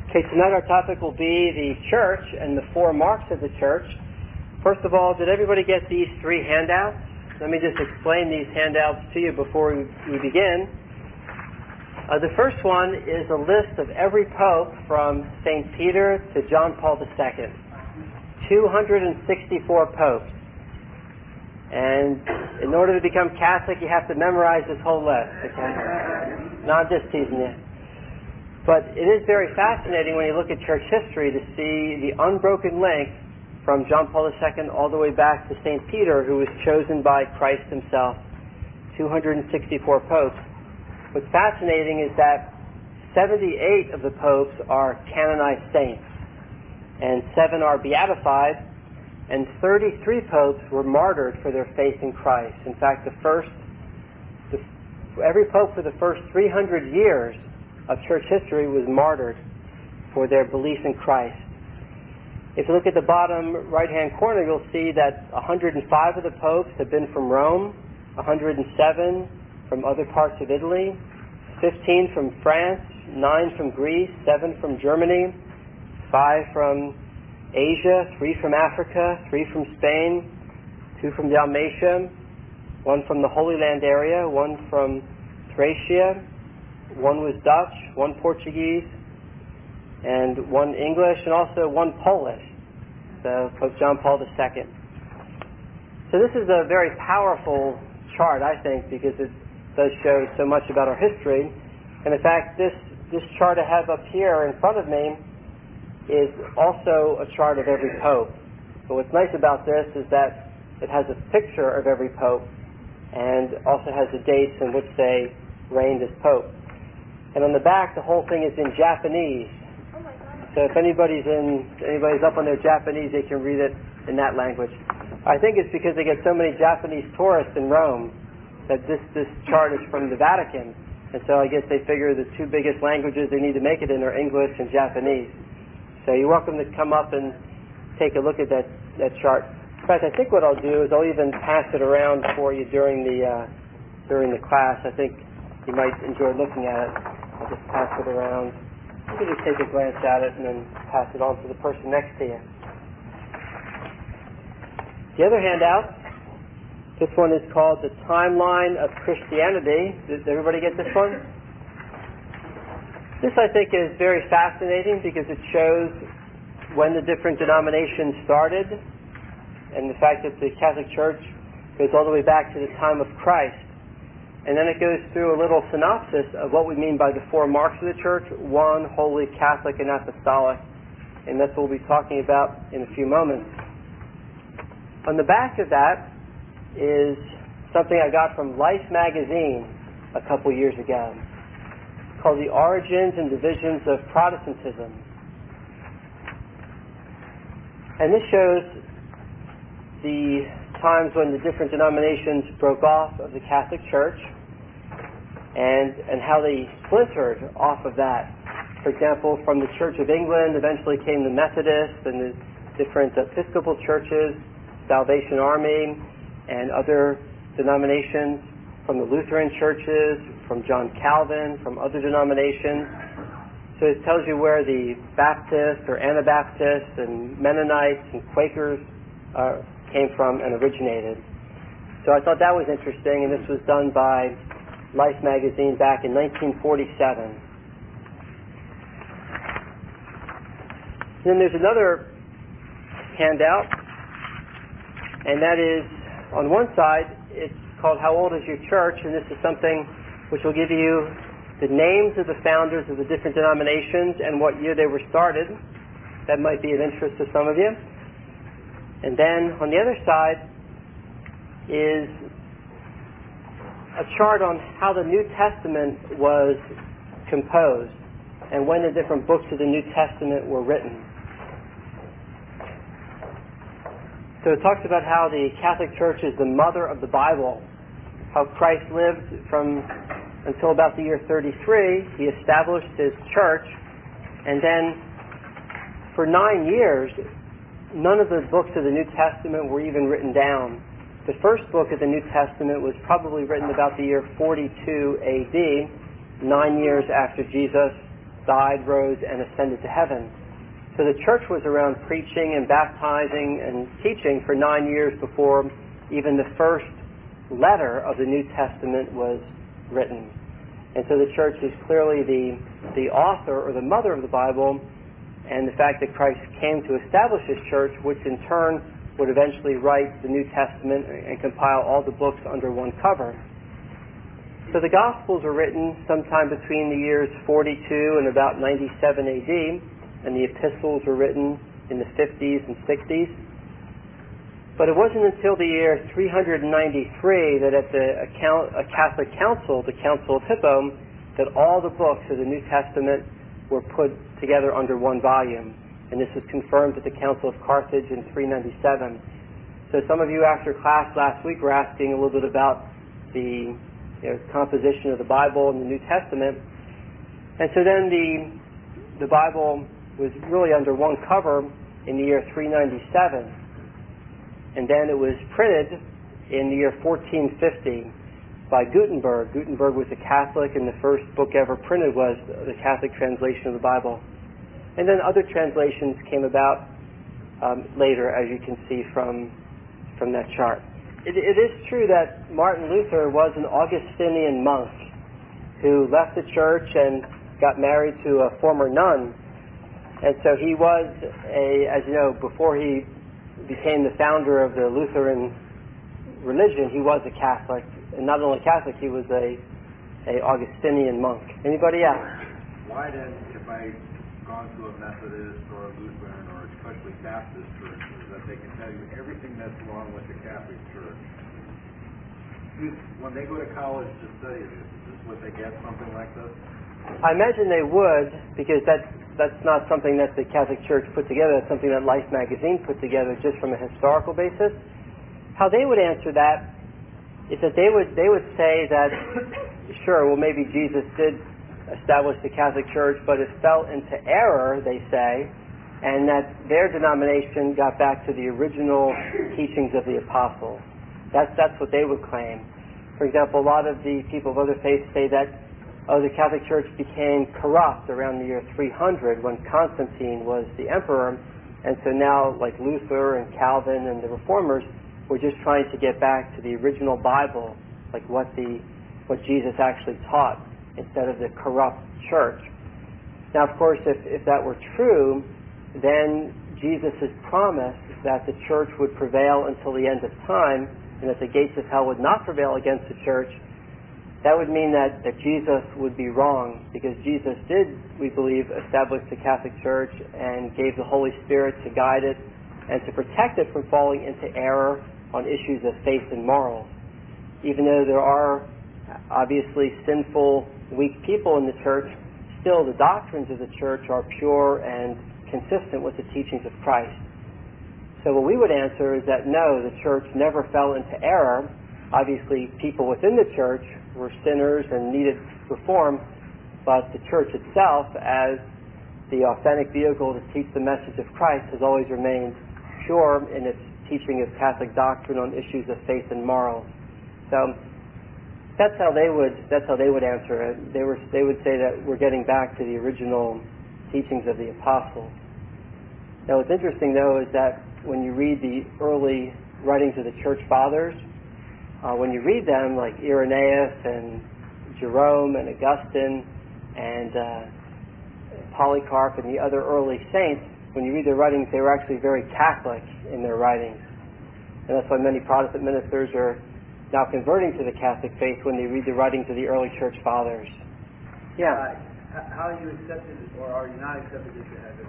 Okay, tonight our topic will be the church and the four marks of the church. First of all, did everybody get these three handouts? Let me just explain these handouts to you before we begin. The first one is a list of every pope from St. Peter to John Paul II. 264 popes. And in order to become Catholic, you have to memorize this whole list, okay? No, I'm just teasing you. But it is very fascinating when you look at church history to see the unbroken link from John Paul II all the way back to St. Peter, who was chosen by Christ himself, 264 popes. What's fascinating is that 78 of the popes are canonized saints, and 7 are beatified, and 33 popes were martyred for their faith in Christ. In fact, every pope for the first 300 years of church history was martyred for their belief in Christ. If you look at the bottom right-hand corner, you'll see that 105 of the popes have been from Rome, 107 from other parts of Italy, 15 from France, 9 from Greece, 7 from Germany, 5 from Asia, 3 from Africa, 3 from Spain, 2 from Dalmatia, 1 from the Holy Land area, 1 from Thracia, 1 was Dutch, 1 Portuguese, and 1 English, and also 1 Polish, so Pope John Paul II. So this is a very powerful chart, I think, because it does show so much about our history. And in fact, this chart I have up here in front of me is also a chart of every pope. But what's nice about this is that it has a picture of every pope and also has the dates in which they reigned as pope. And on the back, the whole thing is in Japanese. Oh my God. So if anybody's up on their Japanese, they can read it in that language. I think it's because they get so many Japanese tourists in Rome that this chart is from the Vatican. And so I guess they figure the 2 biggest languages they need to make it in are English and Japanese. So you're welcome to come up and take a look at that chart. In fact, I think what I'll do is I'll even pass it around for you during the class. I think you might enjoy looking at it. I'll just pass it around. You can just take a glance at it and then pass it on to the person next to you. The other handout, this one is called The Timeline of Christianity. Did everybody get this one? This, I think, is very fascinating because it shows when the different denominations started and the fact that the Catholic Church goes all the way back to the time of Christ. And then it goes through a little synopsis of what we mean by the 4 marks of the church: 1, holy, Catholic, and apostolic. And that's what we'll be talking about in a few moments. On the back of that is something I got from Life magazine a couple years ago, called The Origins and Divisions of Protestantism. And this shows the times when the different denominations broke off of the Catholic Church and how they splintered off of that. For example, from the Church of England eventually came the Methodists and the different Episcopal churches, Salvation Army, and other denominations, from the Lutheran churches, from John Calvin, from other denominations. So it tells you where the Baptists or Anabaptists and Mennonites and Quakers came from and originated. So I thought that was interesting, and this was done by Life magazine back in 1947. Then there's another handout, and that is, on one side, it's called How Old Is Your Church? And this is something which will give you the names of the founders of the different denominations and what year they were started. That might be of interest to some of you. And then on the other side is a chart on how the New Testament was composed and when the different books of the New Testament were written. So it talks about how the Catholic Church is the mother of the Bible, how Christ lived until about the year 33. He established his church, and then for 9 years, none of the books of the New Testament were even written down. The first book of the New Testament was probably written about the year 42 AD, 9 years after Jesus died, rose, and ascended to heaven. So the church was around preaching and baptizing and teaching for 9 years before even the first letter of the New Testament was written. And so the church is clearly the author or the mother of the Bible, and the fact that Christ came to establish his church, which in turn would eventually write the New Testament and compile all the books under one cover. So the Gospels were written sometime between the years 42 and about 97 AD, and the epistles were written in the 50s and 60s. But it wasn't until the year 393 that at a Catholic council, the Council of Hippo, that all the books of the New Testament were put together under one volume. And this was confirmed at the Council of Carthage in 397. So some of you after class last week were asking a little bit about the composition of the Bible and the New Testament. And so then the Bible was really under one cover in the year 397. And then it was printed in the year 1450 by Gutenberg. Gutenberg was a Catholic, and the first book ever printed was the Catholic translation of the Bible. And then other translations came about later, as you can see from that chart. It is true that Martin Luther was an Augustinian monk who left the church and got married to a former nun. And so he was as you know, before he became the founder of the Lutheran religion, he was a Catholic. And not only Catholic, he was a Augustinian monk. Anybody else? Why then, if I've gone to a Methodist or a Lutheran or especially Baptist churches, that they can tell you everything that's wrong with the Catholic Church, when they go to college to study this, is this what they get, something like this? I imagine they would, because that's not something that the Catholic Church put together. That's something that Life magazine put together just from a historical basis. How they would answer that is that they would say that, sure, well, maybe Jesus did establish the Catholic Church, but it fell into error, they say, and that their denomination got back to the original teachings of the apostles. That's what they would claim. For example, a lot of the people of other faiths say that the Catholic Church became corrupt around the year 300 when Constantine was the emperor, and so now, like Luther and Calvin and the Reformers, we're just trying to get back to the original Bible, like what Jesus actually taught, instead of the corrupt church. Now, of course, if that were true, then Jesus' promise that the church would prevail until the end of time, and that the gates of hell would not prevail against the church, that would mean that Jesus would be wrong, because Jesus did, we believe, establish the Catholic Church and gave the Holy Spirit to guide it and to protect it from falling into error on issues of faith and morals. Even though there are obviously sinful, weak people in the church, still the doctrines of the church are pure and consistent with the teachings of Christ. So what we would answer is that no, the church never fell into error. Obviously, people within the church were sinners and needed reform, but the church itself, as the authentic vehicle to teach the message of Christ, has always remained pure in its teaching of Catholic doctrine on issues of faith and morals. So that's how they would answer it. They would say that we're getting back to the original teachings of the apostles. Now, what's interesting though is that when you read the early writings of the church fathers, when you read them, like Irenaeus and Jerome and Augustine and Polycarp and the other early saints, when you read their writings, they were actually very Catholic in their writings. And that's why many Protestant ministers are now converting to the Catholic faith when they read the writings of the early church fathers. Yeah? How are you accepted, or are you not accepted into heaven?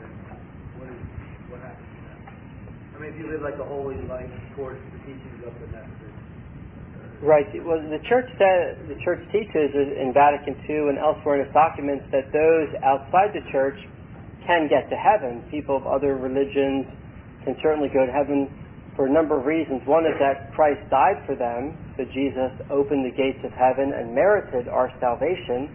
What happens to that? I mean, if you live like a holy life towards the teachings of the Methodist. Right. Well, the church teaches in Vatican II and elsewhere in its documents that those outside the church can get to heaven. People of other religions can certainly go to heaven for a number of reasons. One is that Christ died for them, so Jesus opened the gates of heaven and merited our salvation.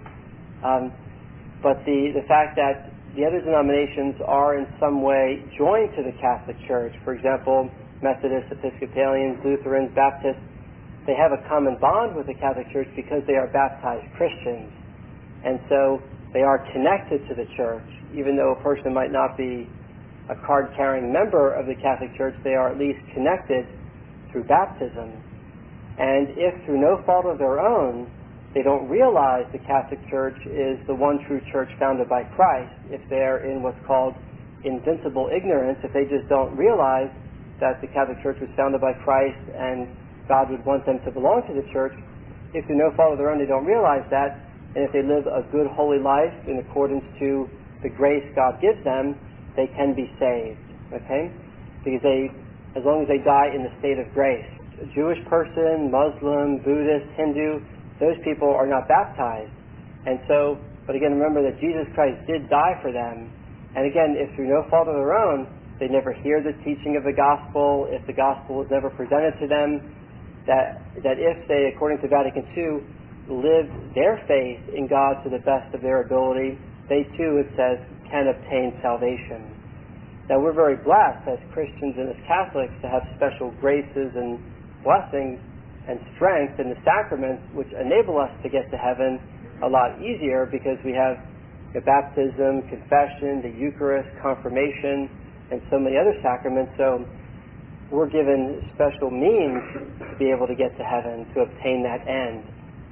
But the fact that the other denominations are in some way joined to the Catholic Church, for example, Methodists, Episcopalians, Lutherans, Baptists, they have a common bond with the Catholic Church because they are baptized Christians. And so They are connected to the church. Even though a person might not be a card-carrying member of the Catholic Church, they are at least connected through baptism. And if through no fault of their own, they don't realize the Catholic Church is the one true church founded by Christ, if they're in what's called invincible ignorance, if they just don't realize that the Catholic Church was founded by Christ and God would want them to belong to the church, if through no fault of their own they don't realize that, and if they live a good holy life in accordance to the grace God gives them, they can be saved, okay? Because as long as they die in the state of grace. A Jewish person, Muslim, Buddhist, Hindu, those people are not baptized. And so, but again, remember that Jesus Christ did die for them. And again, if through no fault of their own, they never hear the teaching of the gospel, if the gospel is never presented to them, that if they, according to Vatican II, lived their faith in God to the best of their ability, they too, it says, can obtain salvation. Now, we're very blessed as Christians and as Catholics to have special graces and blessings and strength in the sacraments which enable us to get to heaven a lot easier, because we have the baptism, confession, the Eucharist, confirmation, and so many other sacraments. So we're given special means to be able to get to heaven, to obtain that end.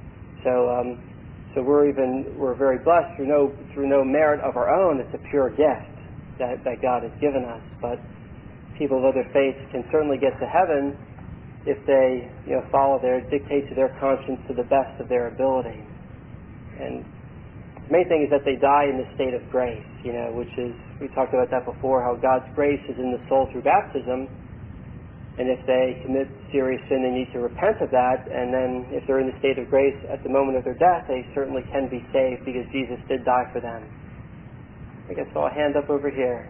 So we're very blessed through no merit of our own. It's a pure gift that God has given us. But people of other faiths can certainly get to heaven if they dictate to their conscience to the best of their ability. And the main thing is that they die in the state of grace, which is, we talked about that before, how God's grace is in the soul through baptism. And if they commit serious sin, they need to repent of that. And then if they're in the state of grace at the moment of their death, they certainly can be saved because Jesus did die for them. I guess I'll hand up over here.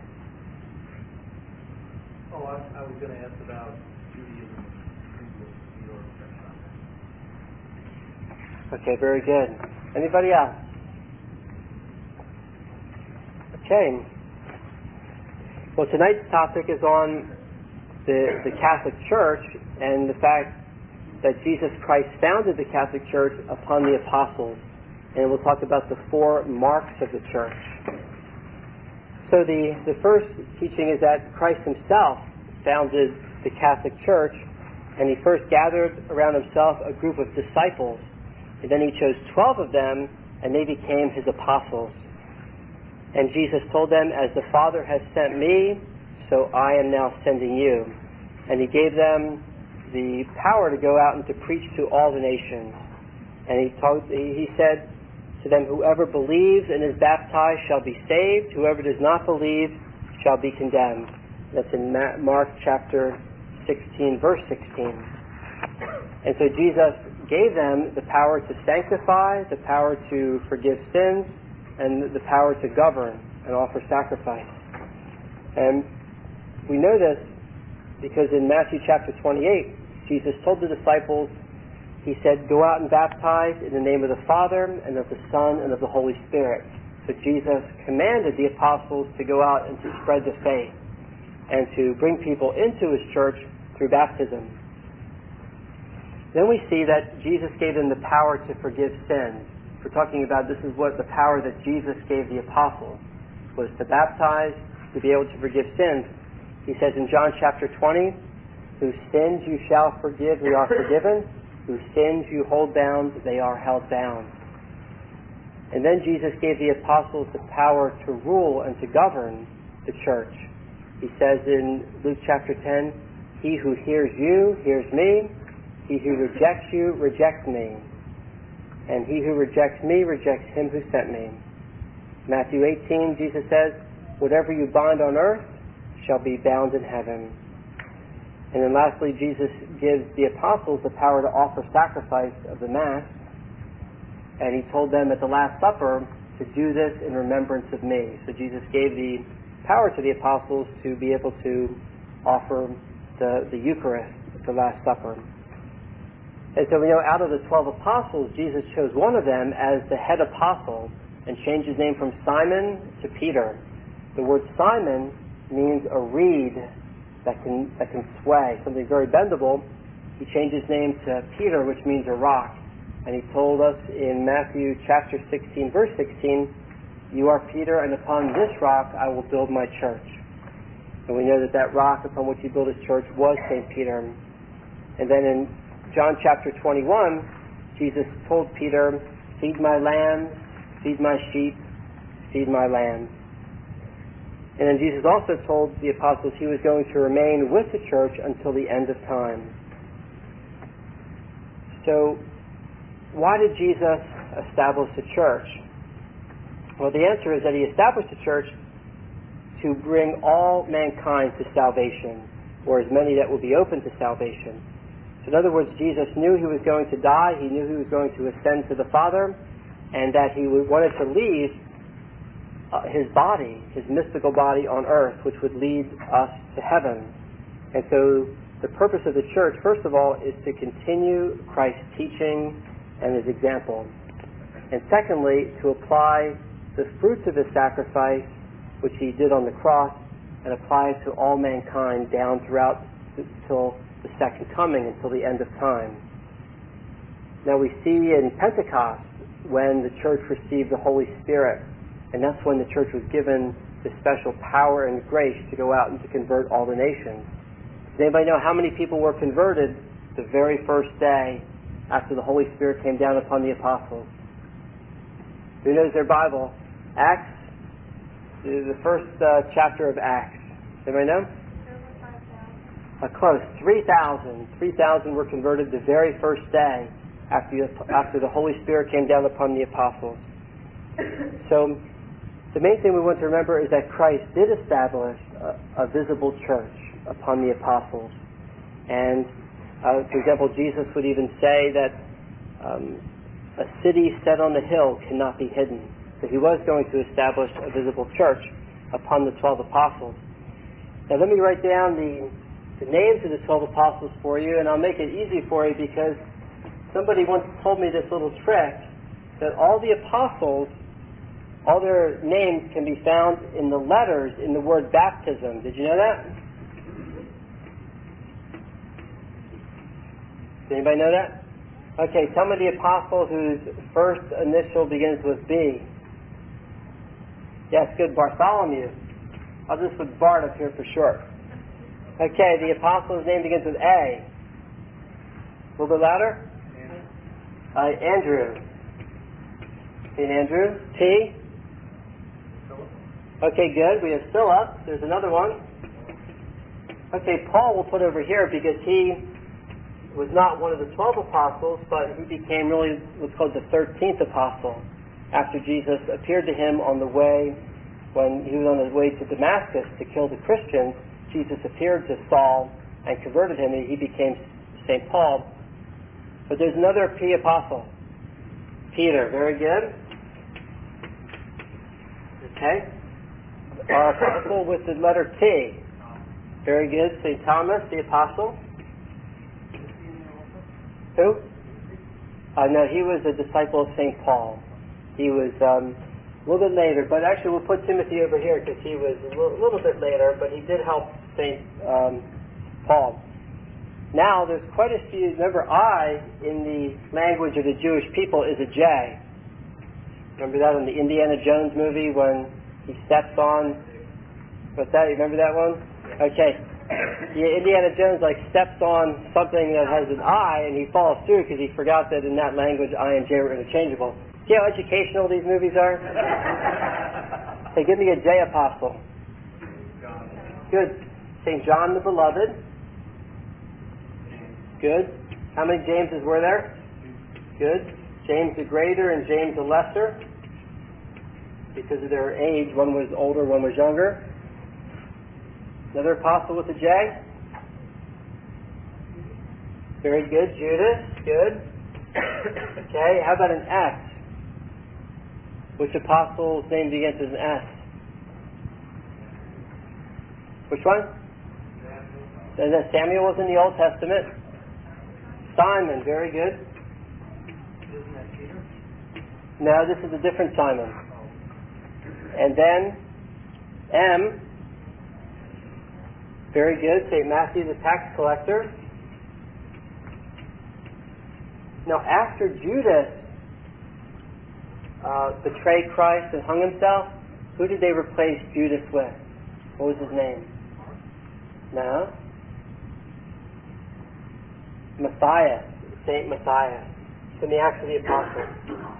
Oh, I was going to ask about Judaism in New York. Okay, very good. Anybody else? Okay. Well, tonight's topic is on the Catholic Church and the fact that Jesus Christ founded the Catholic Church upon the apostles. And we'll talk about the 4 marks of the church. So the first teaching is that Christ himself founded the Catholic Church, and he first gathered around himself a group of disciples, and then he chose 12 of them, and they became his apostles. And Jesus told them, "As the Father has sent me, so I am now sending you." And he gave them the power to go out and to preach to all the nations. And he said to them, "Whoever believes and is baptized shall be saved. Whoever does not believe shall be condemned." That's in Mark chapter 16, verse 16. And so Jesus gave them the power to sanctify, the power to forgive sins, and the power to govern and offer sacrifice. And we know this because in Matthew chapter 28, Jesus told the disciples, he said, "Go out and baptize in the name of the Father and of the Son and of the Holy Spirit." So Jesus commanded the apostles to go out and to spread the faith and to bring people into his church through baptism. Then we see that Jesus gave them the power to forgive sins. We're talking about this is what the power that Jesus gave the apostles was, to baptize, to be able to forgive sins. He says in John chapter 20, "Whose sins you shall forgive, they are forgiven. Whose sins you hold bound, they are held bound." And then Jesus gave the apostles the power to rule and to govern the church. He says in Luke chapter 10, "He who hears you hears me. He who rejects you rejects me. And he who rejects me rejects him who sent me." Matthew 18, Jesus says, "Whatever you bind on earth shall be bound in heaven." And then lastly, Jesus gives the apostles the power to offer sacrifice of the Mass. And he told them at the Last Supper to do this in remembrance of me. So Jesus gave the power to the apostles to be able to offer the Eucharist at the Last Supper. And so we know out of the 12 apostles, Jesus chose one of them as the head apostle and changed his name from Simon to Peter. The word Simon means a reed that can sway, something very bendable. He changed his name to Peter, which means a rock. And he told us in Matthew chapter 16, verse 16, "You are Peter, and upon this rock I will build my church." And we know that that rock upon which he built his church was St. Peter. And then in John chapter 21, Jesus told Peter, "Feed my lambs, feed my sheep, feed my lambs." And then Jesus also told the apostles he was going to remain with the church until the end of time. So, why did Jesus establish the church? Well, the answer is that he established the church to bring all mankind to salvation, or as many that will be open to salvation. So in other words, Jesus knew he was going to die, he knew he was going to ascend to the Father, and that he wanted to leave his body, his mystical body on earth, which would lead us to heaven. And so the purpose of the church, first of all, is to continue Christ's teaching and his example. And secondly, to apply the fruits of his sacrifice, which he did on the cross, and apply it to all mankind down throughout till the second coming, until the end of time. Now we see in Pentecost when the church received the Holy Spirit, and that's when the church was given the special power and grace to go out and to convert all the nations. Does anybody know how many people were converted the very first day after the Holy Spirit came down upon the apostles? Who knows their Bible? Acts, the first chapter of Acts. Anybody know? Close. 3,000. 3,000 were converted the very first day after the Holy Spirit came down upon the apostles. So the main thing we want to remember is that Christ did establish a visible church upon the apostles. And, for example, Jesus would even say that a city set on the hill cannot be hidden. So he was going to establish a visible church upon the 12 apostles. Now let me write down the names of the 12 apostles for you, and I'll make it easy for you because somebody once told me this little trick, that all the apostles, all their names can be found in the letters in the word baptism. Did you know that? Does anybody know that? Okay, tell me the apostle whose first initial begins with B. Yes, good, Bartholomew. I'll just put Bart up here for short. Okay, the apostle's name begins with A. A little bit louder? Andrew. St. Andrew. T. Okay, good. We have Philip. There's another one. Okay, Paul we'll put over here because he was not one of the 12 apostles, but he became really what's called the 13th apostle after Jesus appeared to him on the way, when he was on his way to Damascus to kill the Christians. Jesus appeared to Saul and converted him, and he became St. Paul. But there's another P apostle. Peter. Very good. Okay. Our apostle with the letter T. Very good. St. Thomas, the apostle. Who? No, he was a disciple of St. Paul. He was a little bit later, but actually we'll put Timothy over here because he was a little bit later, but he did help St. Paul. Now, there's quite a few. Remember, I, in the language of the Jewish people, is a J. Remember that in the Indiana Jones movie when he steps on, what's that? You remember that one? Okay. Yeah, Indiana Jones steps on something that has an I, and he falls through because he forgot that in that language I and J were interchangeable. See how educational these movies are? Hey, give me a J apostle. Good. St. John the Beloved. Good. How many Jameses were there? Good. James the Greater and James the Lesser. Because of their age, one was older, one was younger. Another apostle with a J. Very good. Judas. Good. Okay, how about an S? Which apostle's name begins with an S? Which one? Samuel was in the Old Testament. Simon, very good. Isn't that Peter? No, this is a different Simon. And then M, very good, St. Matthew the tax collector. Now after Judas, betrayed Christ and hung himself, who did they replace Judas with? What was his name? No? Matthias, Saint Matthias, from the Acts of the Apostles.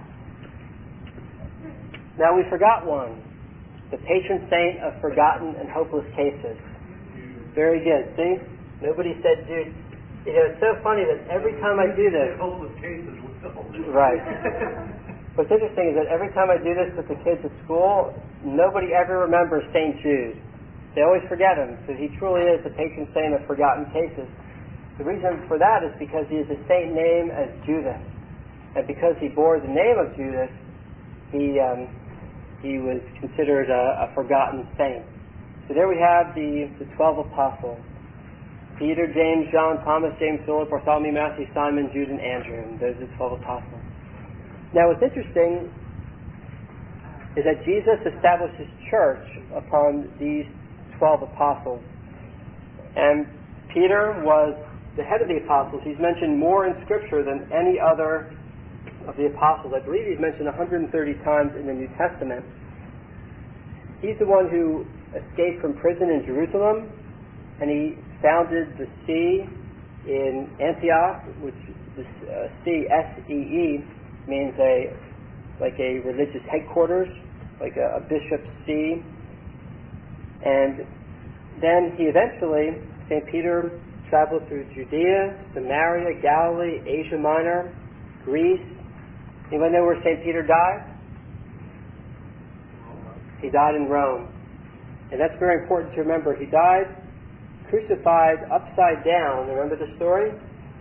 Now we forgot one, the patron saint of forgotten and hopeless cases. Very good. See? Nobody said Jude. You know, it's so funny that every time I do this... Hopeless cases. Right. What's interesting is that every time I do this with the kids at school, nobody ever remembers St. Jude. They always forget him, because he truly is the patron saint of forgotten cases. The reason for that is because he is the same name as Judas. And because he bore the name of Judas, he was considered a forgotten saint. So there we have the 12 apostles. Peter, James, John, Thomas, James, Philip, Bartholomew, Matthew, Simon, Jude, and Andrew. And those are the 12 apostles. Now what's interesting is that Jesus established his church upon these 12 apostles. And Peter was the head of the apostles. He's mentioned more in Scripture than any other of the apostles. I believe he's mentioned 130 times in the New Testament. He's the one who escaped from prison in Jerusalem, and he founded the See in Antioch, which the See, S-E-E, means like a religious headquarters, like a bishop's see. And then he eventually, St. Peter, traveled through Judea, Samaria, Galilee, Asia Minor, Greece. Anyone know where St. Peter died? He died in Rome. And that's very important to remember. He died crucified upside down. Remember the story?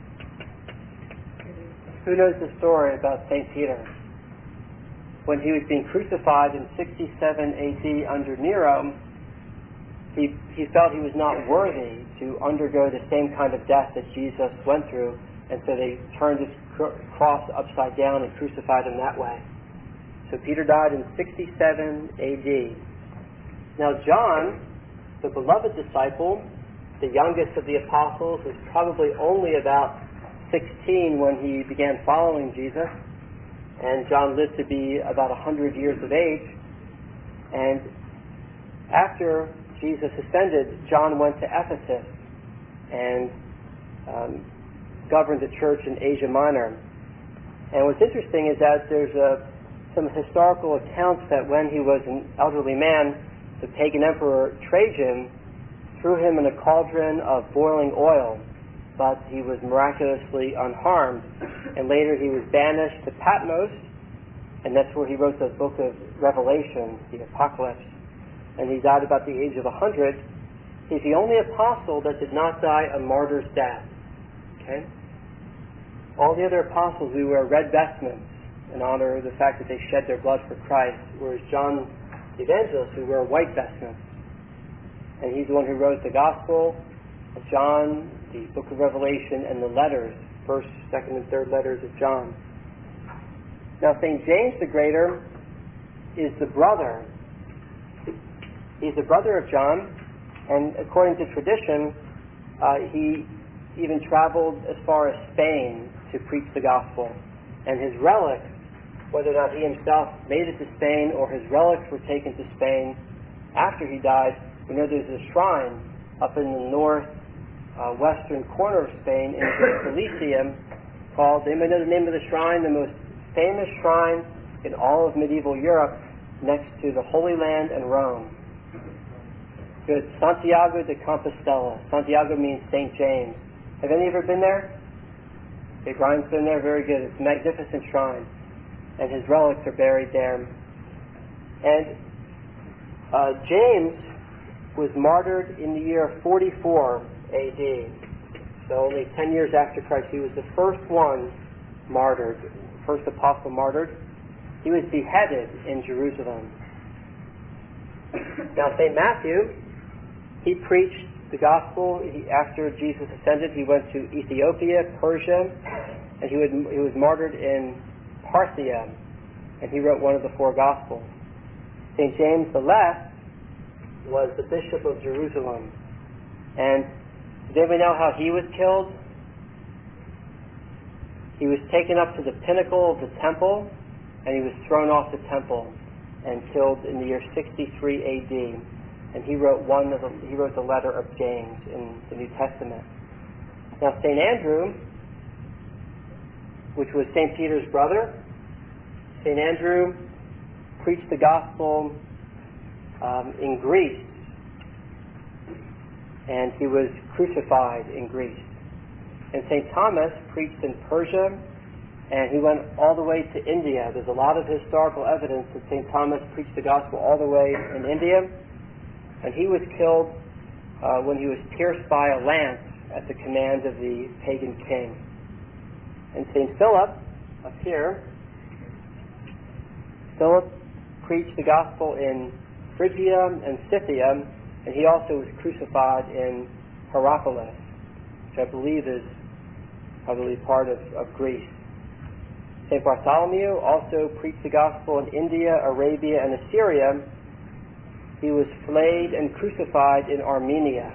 Who knows the story about St. Peter? When he was being crucified in 67 AD under Nero, he felt he was not worthy to undergo the same kind of death that Jesus went through, and so they turned his cross upside down and crucified him that way. So Peter died in 67 AD. Now John, the beloved disciple, the youngest of the apostles, was probably only about 16 when he began following Jesus, and John lived to be about 100 years of age. And after Jesus ascended, John went to Ephesus and governed the church in Asia Minor. And what's interesting is that there's some historical accounts that when he was an elderly man, the pagan emperor Trajan threw him in a cauldron of boiling oil, but he was miraculously unharmed. And later he was banished to Patmos, and that's where he wrote the book of Revelation, the Apocalypse. And he died about the age of 100. He's the only apostle that did not die a martyr's death. Okay? All the other apostles who wear red vestments in honor of the fact that they shed their blood for Christ, whereas John the Evangelist who wear white vestments. And he's the one who wrote the Gospel of John, the book of Revelation, and the letters, 1st, 2nd, and 3rd letters of John. Now St. James the Greater is the brother. He's the brother of John, and according to tradition, he even traveled as far as Spain to preach the Gospel. And his relics, whether or not he himself made it to Spain or his relics were taken to Spain after he died, we know there's a shrine up in the western corner of Spain in Elysium called, anybody know the name of the shrine? The most famous shrine in all of medieval Europe next to the Holy Land and Rome. Good. Santiago de Compostela. Santiago means St. James. Have any of you ever been there? Okay, Brian's been there. Very good. It's a magnificent shrine. And his relics are buried there. And James was martyred in the year 44 AD. So only 10 years after Christ. He was the first one martyred, first apostle martyred. He was beheaded in Jerusalem. Now St. Matthew, he preached the gospel. After Jesus ascended, he went to Ethiopia, Persia, and he was martyred in Parthia, and he wrote one of the 4 Gospels. St. James the Less was the Bishop of Jerusalem. And does anybody know how he was killed? He was taken up to the pinnacle of the temple, and he was thrown off the temple and killed in the year 63 AD. And he wrote the letter of James in the New Testament. Now, St. Andrew, which was St. Peter's brother, St. Andrew preached the gospel in Greece, and he was crucified in Greece. And St. Thomas preached in Persia, and he went all the way to India. There's a lot of historical evidence that St. Thomas preached the gospel all the way in India, and he was killed when he was pierced by a lance at the command of the pagan king. And St. Philip, up here, Philip preached the gospel in Phrygia and Scythia, and he also was crucified in Hierapolis, which I believe is probably part of Greece. St. Bartholomew also preached the gospel in India, Arabia, and Assyria. He was flayed and crucified in Armenia.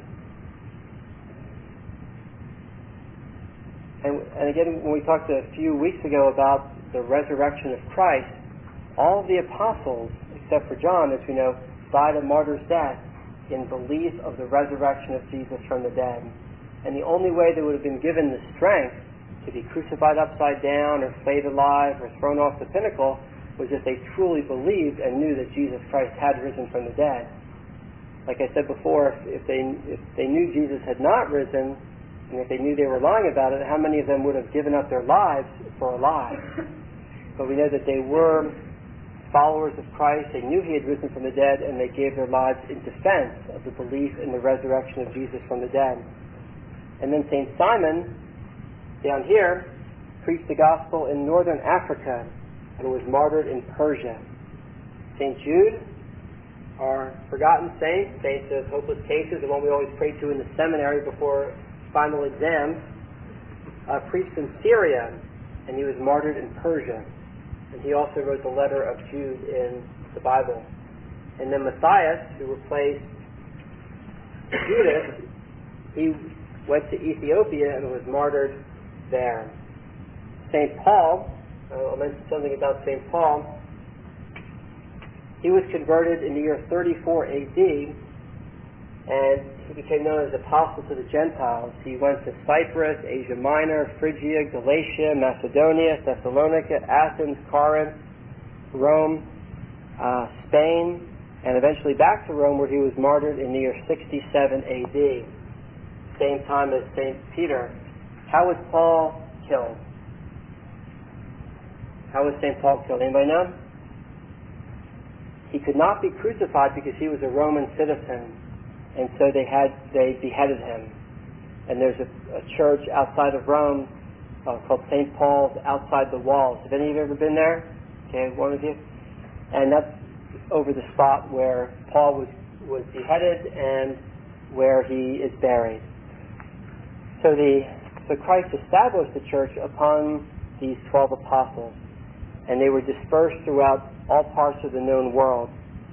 And again, when we talked a few weeks ago about the resurrection of Christ, all of the apostles, except for John, as we know, died a martyr's death in belief of the resurrection of Jesus from the dead. And the only way they would have been given the strength to be crucified upside down or flayed alive or thrown off the pinnacle was if they truly believed and knew that Jesus Christ had risen from the dead. Like I said before, if they knew Jesus had not risen, and if they knew they were lying about it, how many of them would have given up their lives for a lie? But we know that they were followers of Christ. They knew he had risen from the dead, and they gave their lives in defense of the belief in the resurrection of Jesus from the dead. And then St. Simon, down here, preached the gospel in northern Africa and was martyred in Persia. St. Jude, our forgotten saint of hopeless cases, the one we always pray to in the seminary before final exams, preached in Syria, and he was martyred in Persia. And he also wrote the letter of Jude in the Bible. And then Matthias, who replaced Judas, he went to Ethiopia and was martyred there. St. Paul, I'll mention something about St. Paul. He was converted in the year 34 AD, and he became known as Apostle to the Gentiles. He went to Cyprus, Asia Minor, Phrygia, Galatia, Macedonia, Thessalonica, Athens, Corinth, Rome, Spain, and eventually back to Rome, where he was martyred in the year 67 AD, same time as St. Peter. How was Paul killed? How was St. Paul killed? Anybody know? He could not be crucified because he was a Roman citizen, and so they beheaded him. And there's a church outside of Rome called St. Paul's outside the walls. Have any of you ever been there? Okay, one of you? And that's over the spot where Paul was beheaded and where he is buried. So Christ established the church upon these 12 apostles, and they were dispersed throughout all parts of the known world.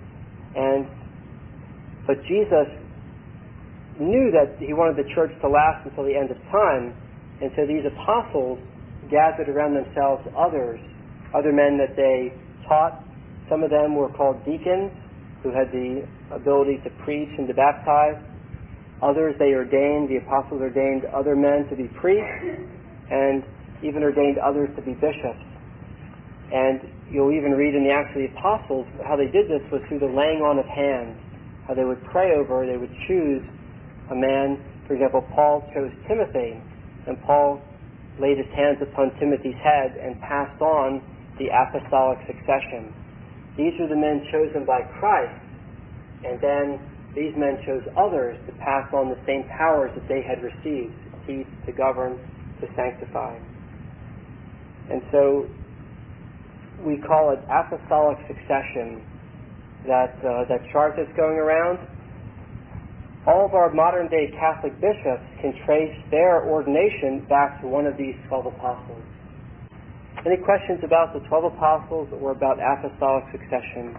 But Jesus knew that he wanted the church to last until the end of time, and so these apostles gathered around themselves other men that they taught. Some of them were called deacons, who had the ability to preach and to baptize. Others the apostles ordained other men to be priests, and even ordained others to be bishops. And you'll even read in the Acts of the Apostles how they did this was through the laying on of hands, how they would pray over, they would choose a man. For example, Paul chose Timothy, and Paul laid his hands upon Timothy's head and passed on the apostolic succession. These were the men chosen by Christ, and then these men chose others to pass on the same powers that they had received, to teach, to govern, to sanctify. And so we call it apostolic succession, that chart that's going around. All of our modern-day Catholic bishops can trace their ordination back to one of these 12 apostles. Any questions about the 12 apostles or about apostolic succession?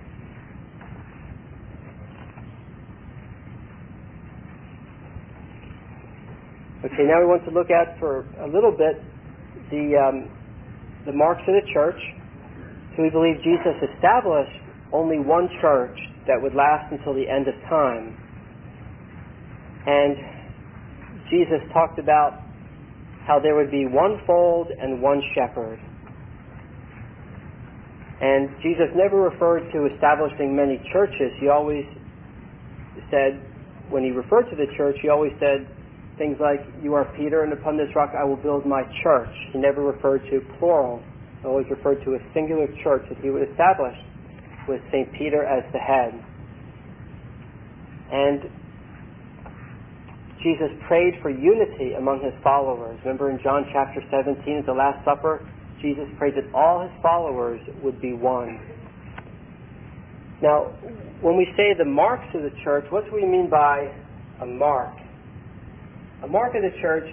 Okay, now we want to look at for a little bit the marks of the church. So we believe Jesus established only one church that would last until the end of time. And Jesus talked about how there would be one fold and one shepherd. And Jesus never referred to establishing many churches. He always said, when he referred to the church, he always said things like, "You are Peter, and upon this rock I will build my church." He never referred to plural. He always referred to a singular church that he would establish with St. Peter as the head. And Jesus prayed for unity among his followers. Remember in John chapter 17 at the Last Supper, Jesus prayed that all his followers would be one. Now, when we say the marks of the church, what do we mean by a mark? A mark of the church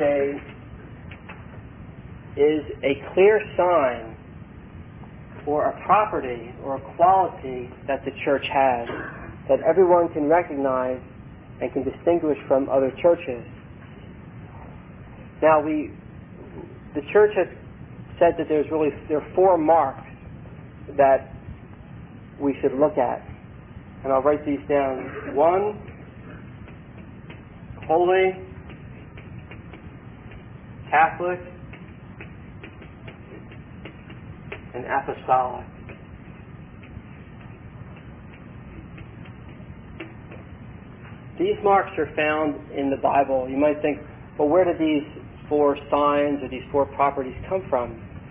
is a clear sign or a property or a quality that the church has that everyone can recognize and can distinguish from other churches. Now, the church has said that there are 4 marks that we should look at. And I'll write these down. 1, holy, Catholic, and apostolic. These marks are found in the Bible. You might think, well, where did these 4 signs or these 4 properties come from?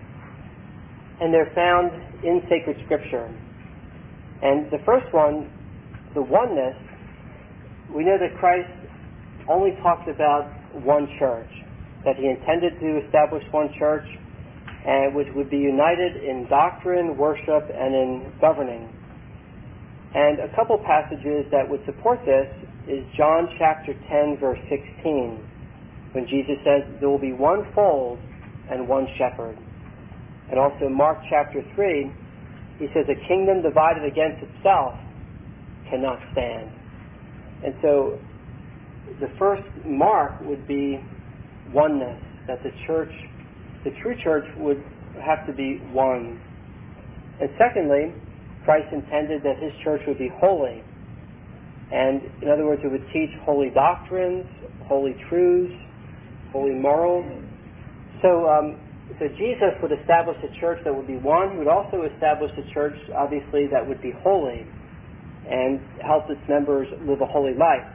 And they're found in sacred scripture. And the first one, the oneness, we know that Christ only talked about one church, that he intended to establish one church, and which would be united in doctrine, worship, and in governing. And a couple passages that would support this is John chapter 10, verse 16, when Jesus says there will be one fold and one shepherd. And also Mark chapter 3, he says a kingdom divided against itself cannot stand. And so the first mark would be oneness, that the true church would have to be one. And secondly, Christ intended that his church would be holy. And in other words, it would teach holy doctrines, holy truths, holy morals. So Jesus would establish a church that would be one. He would also establish a church, obviously, that would be holy and help its members live a holy life.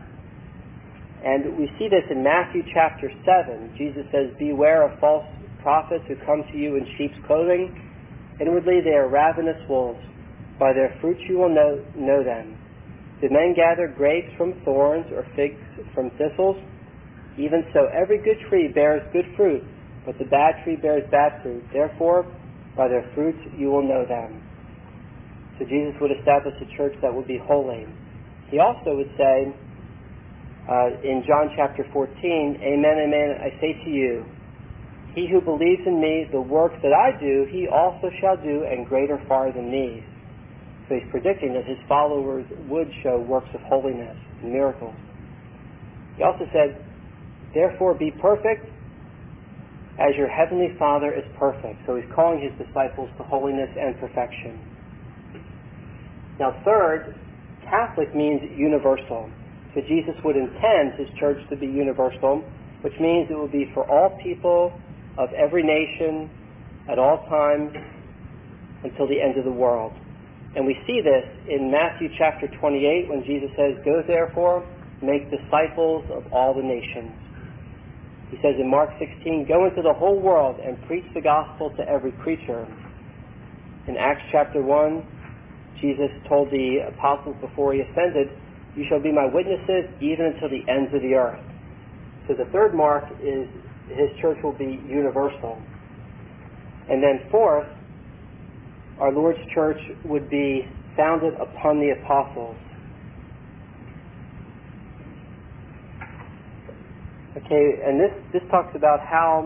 And we see this in Matthew chapter 7. Jesus says, "Beware of false prophets who come to you in sheep's clothing. Inwardly they are ravenous wolves. By their fruits you will know them. Do men gather grapes from thorns or figs from thistles? Even so, every good tree bears good fruit, but the bad tree bears bad fruit. Therefore, by their fruits you will know them." So Jesus would establish a church that would be holy. He also would say in John chapter 14, "Amen, amen, I say to you, he who believes in me, the works that I do, he also shall do, and greater far than these." So he's predicting that his followers would show works of holiness and miracles. He also said, "Therefore be perfect as your heavenly Father is perfect." So he's calling his disciples to holiness and perfection. Now third, Catholic means universal. So Jesus would intend his church to be universal, which means it will be for all people of every nation at all times until the end of the world. And we see this in Matthew chapter 28 when Jesus says, "Go therefore, make disciples of all the nations." He says in Mark 16, "Go into the whole world and preach the gospel to every creature." In Acts chapter 1, Jesus told the apostles before he ascended, "You shall be my witnesses even until the ends of the earth." So the third mark is his church will be universal. And then fourth, our Lord's church would be founded upon the apostles. Okay, and this talks about how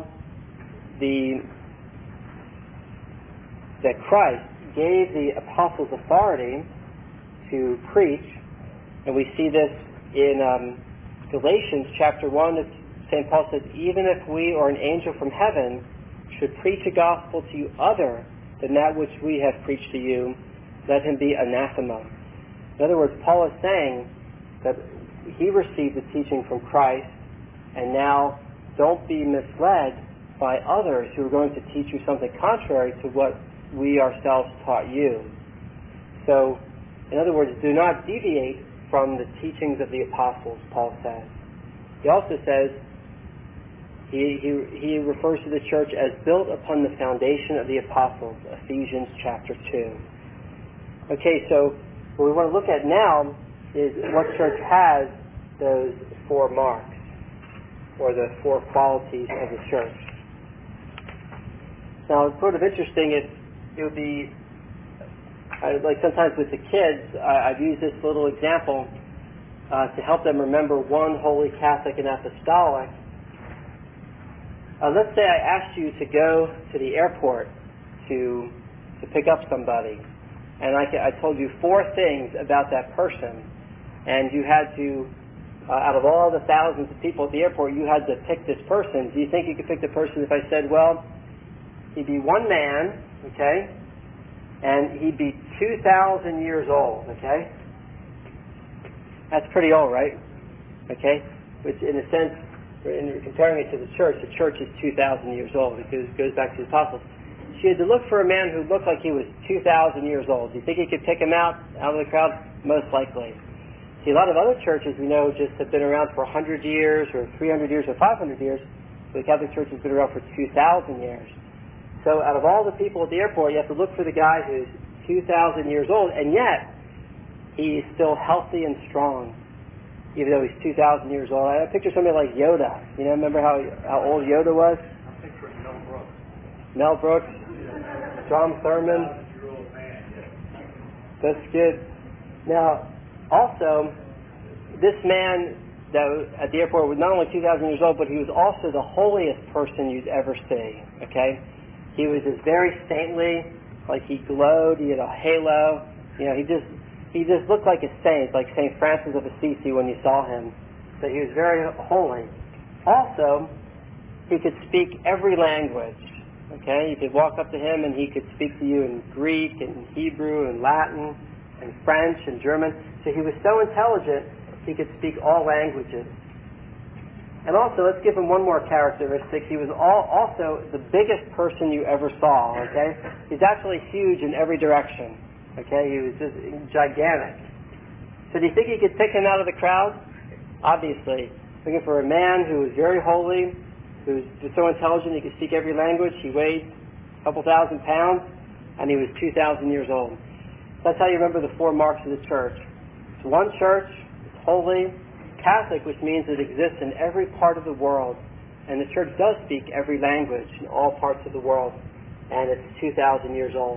that Christ gave the apostles authority to preach, and we see this in Galatians chapter 1. St. Paul says, "Even if we or an angel from heaven should preach a gospel to you other than that which we have preached to you, let him be anathema. In other words, Paul is saying that he received the teaching from Christ, and now don't be misled by others who are going to teach you something contrary to what we ourselves taught you. So, in other words, do not deviate from the teachings of the apostles, Paul says. He also says, he refers to the church as built upon the foundation of the apostles, Ephesians chapter 2. Okay, so what we want to look at now is what church has those four marks, or the four qualities of the church. Now, it's sort of interesting if it would be, like sometimes with the kids, I've used this little example to help them remember one Holy Catholic and Apostolic. Let's say I asked you to go to the airport to pick up somebody, and I told you four things about that person, and you had to, out of all the thousands of people at the airport, you had to pick this person. Do you think you could pick the person if I said, well, he'd be one man, okay, and he'd be 2,000 years old, okay? That's pretty old, right? Okay? Which, in a sense, in comparing it to the church is 2,000 years old because it goes back to the apostles. She had to look for a man who looked like he was 2,000 years old. Do you think he could pick him out of the crowd? Most likely. See, a lot of other churches we know just have been around for 100 years or 300 years or 500 years. The Catholic Church has been around for 2,000 years. So out of all the people at the airport, you have to look for the guy who's 2,000 years old, and yet he's still healthy and strong, even though he's 2,000 years old. I picture somebody like Yoda. You know, remember how old Yoda was? I'm picturing Mel Brooks. Mel Brooks, John Thurman. That's good. Now, also, this man that was at the airport was not only 2,000 years old, but he was also the holiest person you'd ever see. Okay, he was just very saintly, like he glowed. He had a halo. You know, he just looked like a saint, like St. Francis of Assisi when you saw him. So he was very holy. Also, he could speak every language. Okay, you could walk up to him and he could speak to you in Greek and Hebrew and Latin and French and German. So he was so intelligent, he could speak all languages. And also, let's give him one more characteristic. He was also the biggest person you ever saw, okay? He's actually huge in every direction, okay? He was just gigantic. So do you think he could pick him out of the crowd? Obviously. Looking for a man who was very holy, who was so intelligent he could speak every language. He weighed a couple thousand pounds, and he was 2,000 years old. That's how you remember the four marks of the church. It's one church, it's holy, Catholic, which means it exists in every part of the world. And the church does speak every language in all parts of the world. And it's 2,000 years old.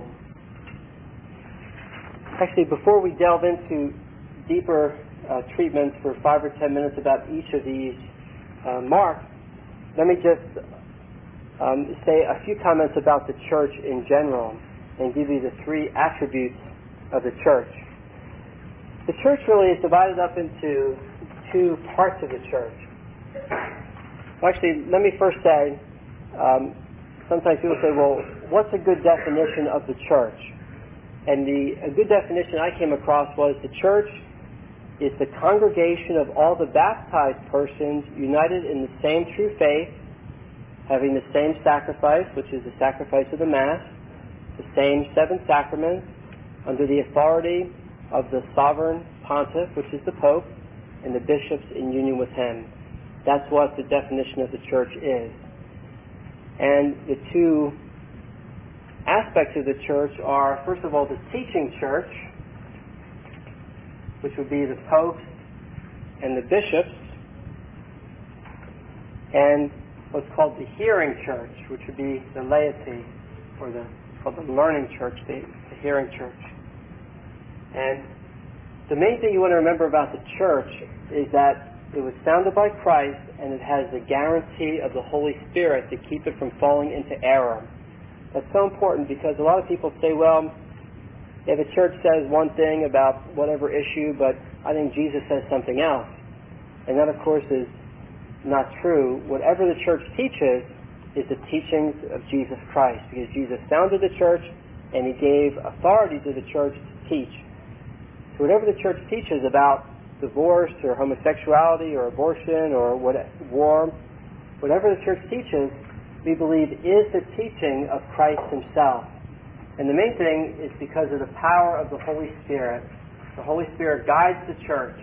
Actually, before we delve into deeper treatments for 5 or 10 minutes about each of these marks, let me just say a few comments about the church in general and give you the three attributes of the church. The church really is divided up into two parts of the church. Well, actually, let me first say, sometimes people say, well, what's a good definition of the church? And a good definition I came across was the church is the congregation of all the baptized persons united in the same true faith, having the same sacrifice, which is the sacrifice of the Mass, the same 7 sacraments, under the authority of the sovereign pontiff, which is the Pope, and the bishops in union with him. That's what the definition of the church is. And the two aspects of the church are, first of all, the teaching church, which would be the popes and the bishops, and what's called the hearing church, which would be the laity, or called the learning church, the hearing church. And the main thing you want to remember about the church is that it was founded by Christ and it has the guarantee of the Holy Spirit to keep it from falling into error. That's so important because a lot of people say, well, if a church says one thing about whatever issue, but I think Jesus says something else. And that, of course, is not true. Whatever the church teaches is the teachings of Jesus Christ, because Jesus founded the church and he gave authority to the church to teach. So whatever the church teaches about divorce or homosexuality or abortion or war, whatever the church teaches, we believe is the teaching of Christ himself. And the main thing is because of the power of the Holy Spirit. The Holy Spirit guides the church.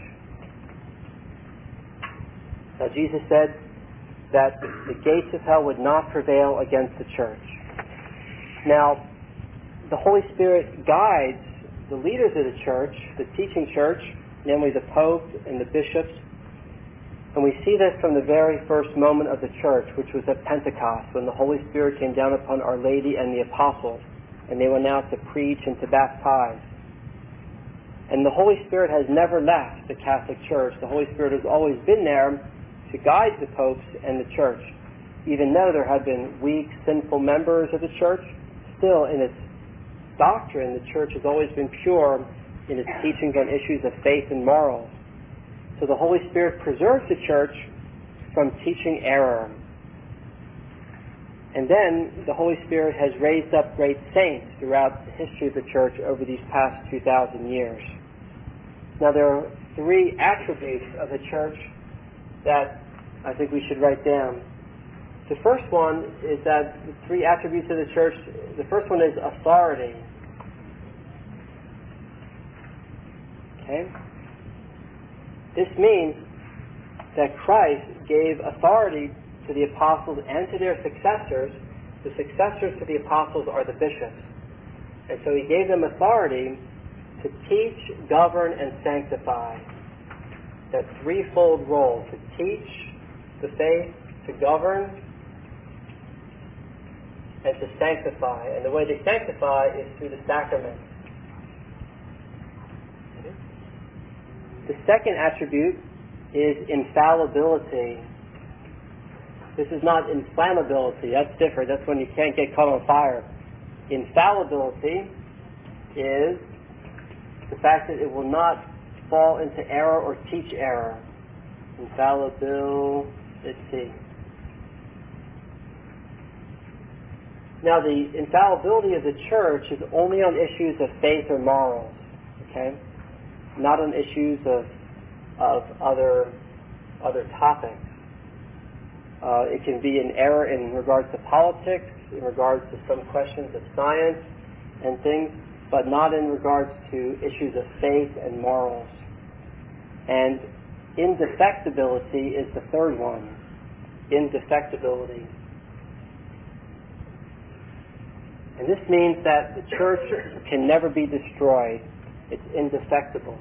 Now Jesus said that the gates of hell would not prevail against the church. Now, the Holy Spirit guides the leaders of the church, the teaching church, namely the Pope and the bishops. And we see this from the very first moment of the church, which was at Pentecost, when the Holy Spirit came down upon Our Lady and the apostles, and they went out to preach and to baptize. And the Holy Spirit has never left the Catholic Church. The Holy Spirit has always been there to guide the popes and the church. Even though there have been weak, sinful members of the church, still in its doctrine, the church has always been pure in its teachings on issues of faith and morals. So the Holy Spirit preserves the church from teaching error. And then the Holy Spirit has raised up great saints throughout the history of the church over these past 2,000 years. Now there are three attributes of the church that I think we should write down. The first one is that the three attributes of the church, the first one is authority. Okay? This means that Christ gave authority to the apostles and to their successors. The successors to the apostles are the bishops. And so he gave them authority to teach, govern, and sanctify. That threefold role: to teach the faith, to govern, and to sanctify. And the way they sanctify is through the sacraments. The second attribute is infallibility. This is not inflammability. That's different. That's when you can't get caught on fire. Infallibility is the fact that it will not fall into error or teach error. Infallibility. Now, the infallibility of the church is only on issues of faith or morals. Okay? Not on issues of other topics. It can be an error in regards to politics, in regards to some questions of science and things, but not in regards to issues of faith and morals. And indefectibility is the third one. Indefectibility. And this means that the church can never be destroyed. It's indefectible.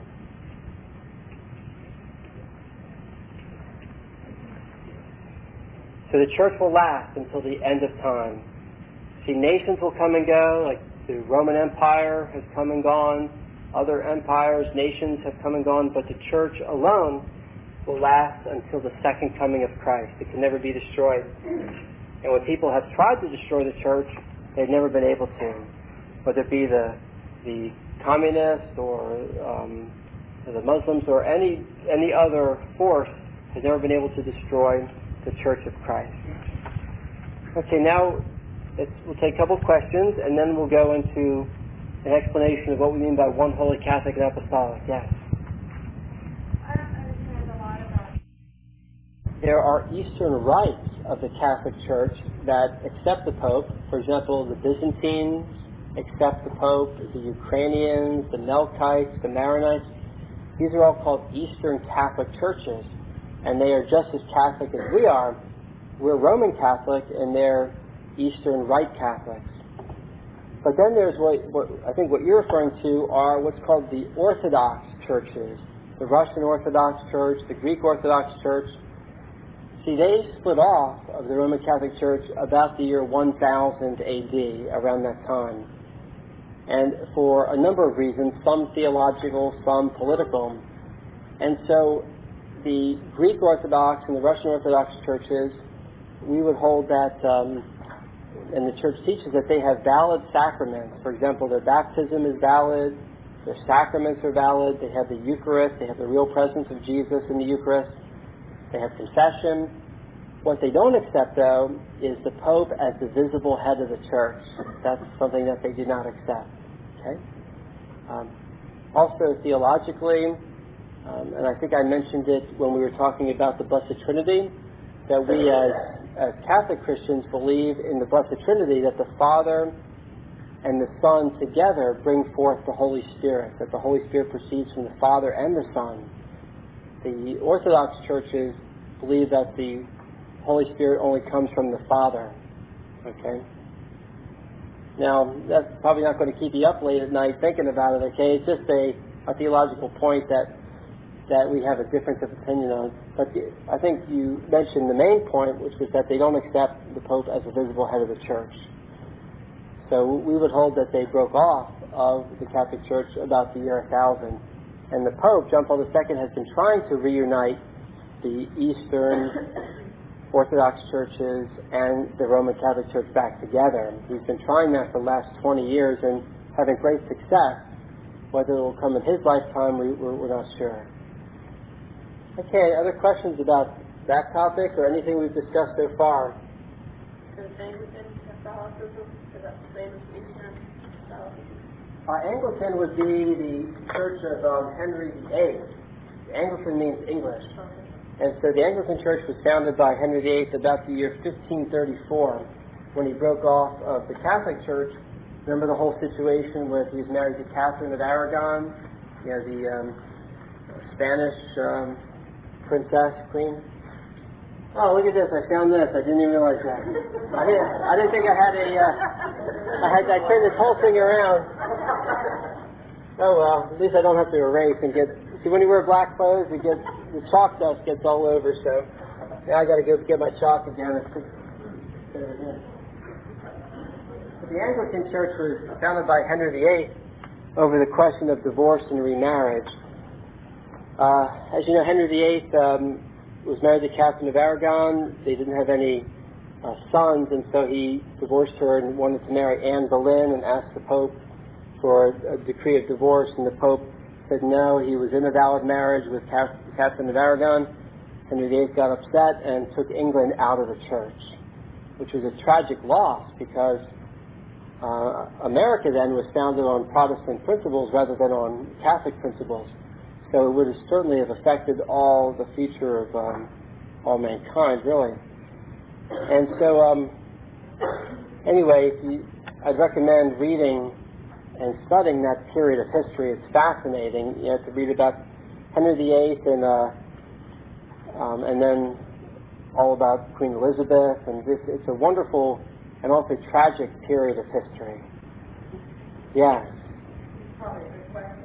So the church will last until the end of time. See, nations will come and go, like the Roman Empire has come and gone. Other empires, nations have come and gone, but the church alone will last until the second coming of Christ. It can never be destroyed. And when people have tried to destroy the church, they've never been able to. Whether it be the communists or the Muslims or any other force has never been able to destroy the Church of Christ. Okay, now we'll take a couple questions and then we'll go into an explanation of what we mean by one holy Catholic and apostolic. Yes? I don't understand a lot about. There are Eastern rites of the Catholic Church that accept the Pope. For example, the Byzantines accept the Pope, the Ukrainians, the Melkites, the Maronites. These are all called Eastern Catholic churches, and they are just as Catholic as we are. We're Roman Catholic, and they're Eastern Rite Catholics. But then there's what I think what you're referring to are what's called the Orthodox churches. The Russian Orthodox Church, the Greek Orthodox Church. See, they split off of the Roman Catholic Church about the year 1000 AD, around that time. And for a number of reasons, some theological, some political. And so the Greek Orthodox and the Russian Orthodox churches, we would hold that, and the church teaches that they have valid sacraments. For example, their baptism is valid, their sacraments are valid, they have the Eucharist, they have the real presence of Jesus in the Eucharist, they have confession, What they don't accept, though, is the Pope as the visible head of the Church. That's something that they do not accept. Okay. Also, theologically, and I think I mentioned it when we were talking about the Blessed Trinity, that we as Catholic Christians believe in the Blessed Trinity, that the Father and the Son together bring forth the Holy Spirit, that the Holy Spirit proceeds from the Father and the Son. The Orthodox churches believe that the Holy Spirit only comes from the Father. Okay? Now, that's probably not going to keep you up late at night thinking about it, okay? It's just a theological point that we have a difference of opinion on. But I think you mentioned the main point, which was that they don't accept the Pope as a visible head of the Church. So we would hold that they broke off of the Catholic Church about the year 1000. And the Pope, John Paul II, has been trying to reunite the Eastern Orthodox churches and the Roman Catholic Church back together. He's been trying that for the last 20 years and having great success. Whether it will come in his lifetime, we're not sure. Okay, other questions about that topic or anything we've discussed so far? Is Anglican Catholicism, is that the same as Eastern Catholicism? Anglican would be the church of Henry VIII. Anglican means English. Okay. And so the Anglican Church was founded by Henry VIII about the year 1534 when he broke off of the Catholic Church. Remember the whole situation with he was married to Catherine of Aragon, the Spanish princess, queen? Oh, look at this! I found this. I didn't even realize that. I didn't think I had I turned this whole thing around. Oh well, at least I don't have to erase and get. See, when you wear black clothes, the chalk dust gets all over. So now I got to go get my chalk again. The Anglican Church was founded by Henry VIII over the question of divorce and remarriage. As you know, Henry VIII was married to Catherine of Aragon. They didn't have any sons, and so he divorced her and wanted to marry Anne Boleyn and asked the Pope for a decree of divorce, and the Pope said no. He was in a valid marriage with Catherine of Aragon. Henry VIII got upset and took England out of the church, which was a tragic loss because America then was founded on Protestant principles rather than on Catholic principles. So it would have certainly have affected all the future of all mankind, really. And so, anyway, I'd recommend reading and studying that period of history. It's fascinating. You have to read about Henry VIII and then all about Queen Elizabeth, and it's a wonderful and also tragic period of history. Yes. Probably a good question.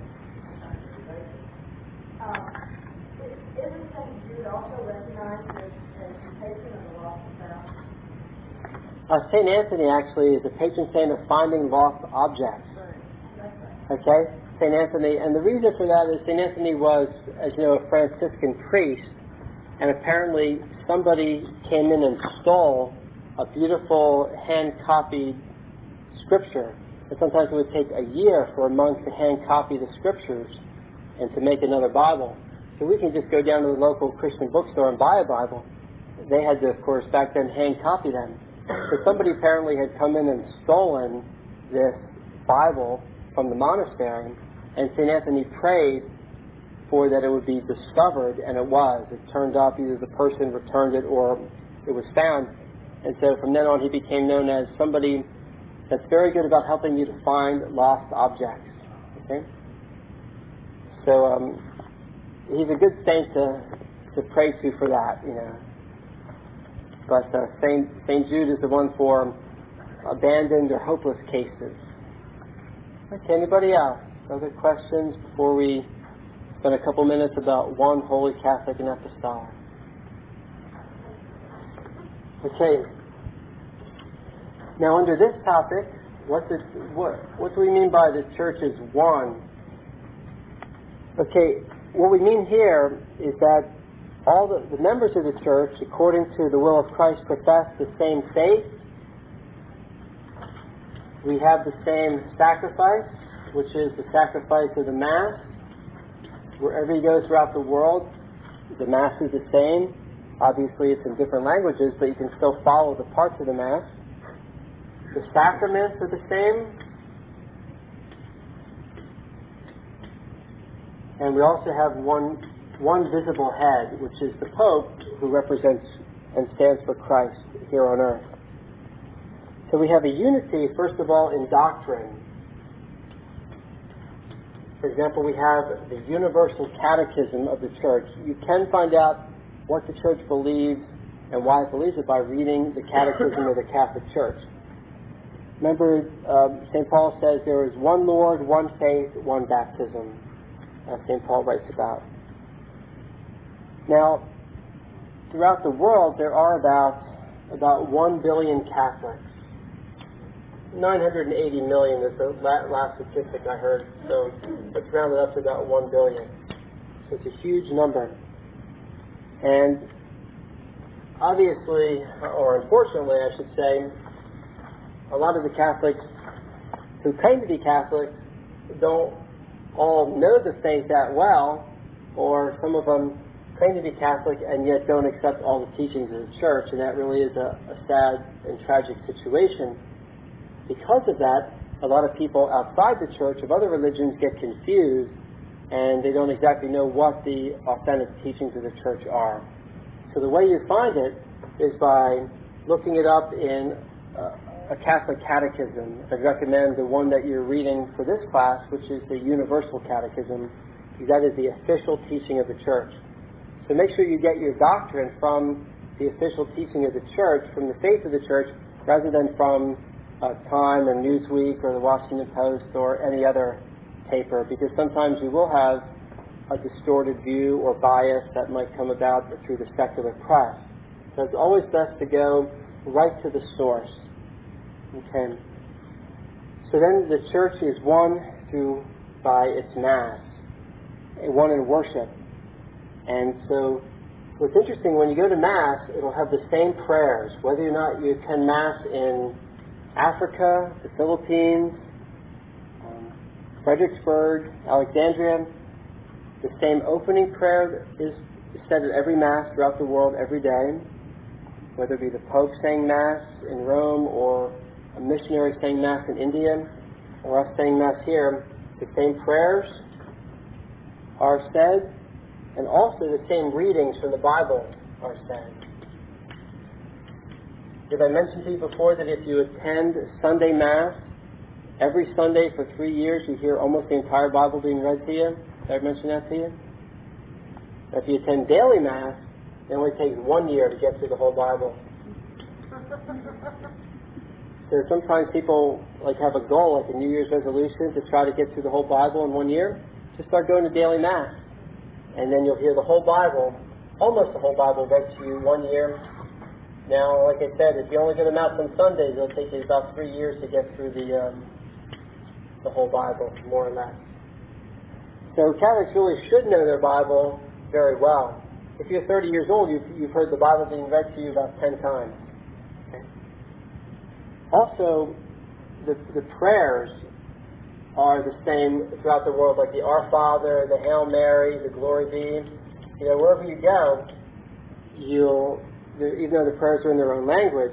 Isn't St. Jude also recognized as the patron of the lost and found? St. Anthony actually is the patron saint of finding lost objects. Okay? St. Anthony, and the reason for that is St. Anthony was, as you know, a Franciscan priest, and apparently somebody came in and stole a beautiful hand-copied scripture. And sometimes it would take a year for a monk to hand-copy the scriptures and to make another Bible. So we can just go down to the local Christian bookstore and buy a Bible. They had to, of course, back then hand-copy them. So somebody apparently had come in and stolen this Bible from the monastery, and St. Anthony prayed for that it would be discovered, and it was. It turned up, either the person returned it or it was found. And so from then on he became known as somebody that's very good about helping you to find lost objects. Okay? So he's a good saint to pray to for that, you know. But St. Jude is the one for abandoned or hopeless cases. Okay, anybody else? Other questions before we spend a couple minutes about one Holy Catholic and Apostolic? Okay. Now, under this topic, what do we mean by the church is one? Okay, what we mean here is that all the members of the church, according to the will of Christ, profess the same faith. We have the same sacrifice, which is the sacrifice of the Mass. Wherever you go throughout the world, the Mass is the same. Obviously, it's in different languages, but you can still follow the parts of the Mass. The sacraments are the same. And we also have one visible head, which is the Pope, who represents and stands for Christ here on earth. So we have a unity, first of all, in doctrine. For example, we have the Universal Catechism of the Church. You can find out what the Church believes and why it believes it by reading the Catechism of the Catholic Church. Remember, St. Paul says there is one Lord, one faith, one baptism, as St. Paul writes about. Now, throughout the world, there are about 1 billion Catholics. 980 million is the last statistic I heard, so let's round it up to about 1 billion. So it's a huge number. And obviously, or unfortunately I should say, a lot of the Catholics who claim to be Catholics don't all know the faith that well, or some of them claim to be Catholic and yet don't accept all the teachings of the Church, and that really is a sad and tragic situation. Because of that, a lot of people outside the Church of other religions get confused, and they don't exactly know what the authentic teachings of the Church are. So the way you find it is by looking it up in a Catholic catechism. I'd recommend the one that you're reading for this class, which is the Universal Catechism, because that is the official teaching of the Church. So make sure you get your doctrine from the official teaching of the Church, from the faith of the Church, rather than from Time or Newsweek or the Washington Post or any other paper, because sometimes you will have a distorted view or bias that might come about through the secular press. So it's always best to go right to the source. Okay. So then the Church is one by its Mass, one in worship. And so what's interesting, when you go to Mass, it'll have the same prayers, whether or not you attend Mass in Africa, the Philippines, Fredericksburg, Alexandria. The same opening prayer is said at every Mass throughout the world every day, whether it be the Pope saying Mass in Rome or a missionary saying Mass in India or us saying Mass here. The same prayers are said, and also the same readings from the Bible are said. Did I mention to you before that if you attend Sunday Mass, every Sunday for 3 years you hear almost the entire Bible being read to you? Did I mention that to you? If you attend daily Mass, it only takes 1 year to get through the whole Bible. So sometimes people have a goal, like a New Year's resolution, to try to get through the whole Bible in 1 year. Just start going to daily Mass. And then you'll hear the whole Bible, almost the whole Bible, read to you 1 year. Now, like I said, if you only go to Mass on Sundays, it'll take you about 3 years to get through the whole Bible, more or less. So Catholics really should know their Bible very well. If you're 30 years old, you've heard the Bible being read to you about 10 times. Okay. Also, the prayers are the same throughout the world, like the Our Father, the Hail Mary, the Glory Be. Wherever you go, even though the prayers are in their own language,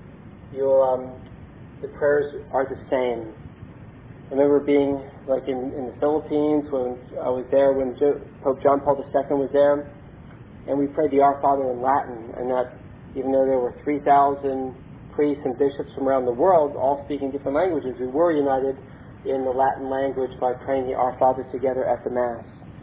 the prayers are the same. I remember being in the Philippines when I was there, when Pope John Paul II was there, and we prayed the Our Father in Latin, and that even though there were 3,000 priests and bishops from around the world, all speaking different languages, we were united in the Latin language by praying the Our Father together at the Mass.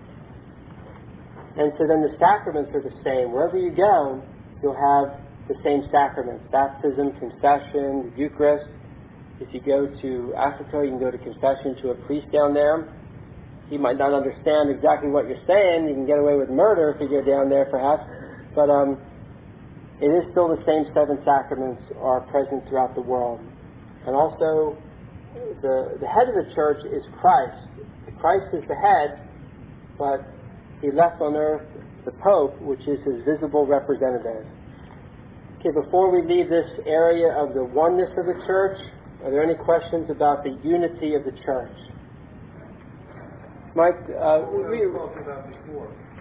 And so then the sacraments are the same. Wherever you go, you'll have the same sacraments: baptism, confession, the Eucharist. If you go to Africa, you can go to confession to a priest down there. He might not understand exactly what you're saying. You can get away with murder if you go down there, perhaps. But it is still the same 7 sacraments are present throughout the world. And also, the head of the Church is Christ. Christ is the head, but he left on earth the Pope, which is his visible representative. Okay, before we leave this area of the oneness of the Church, are there any questions about the unity of the Church? Mike, we were talking about before.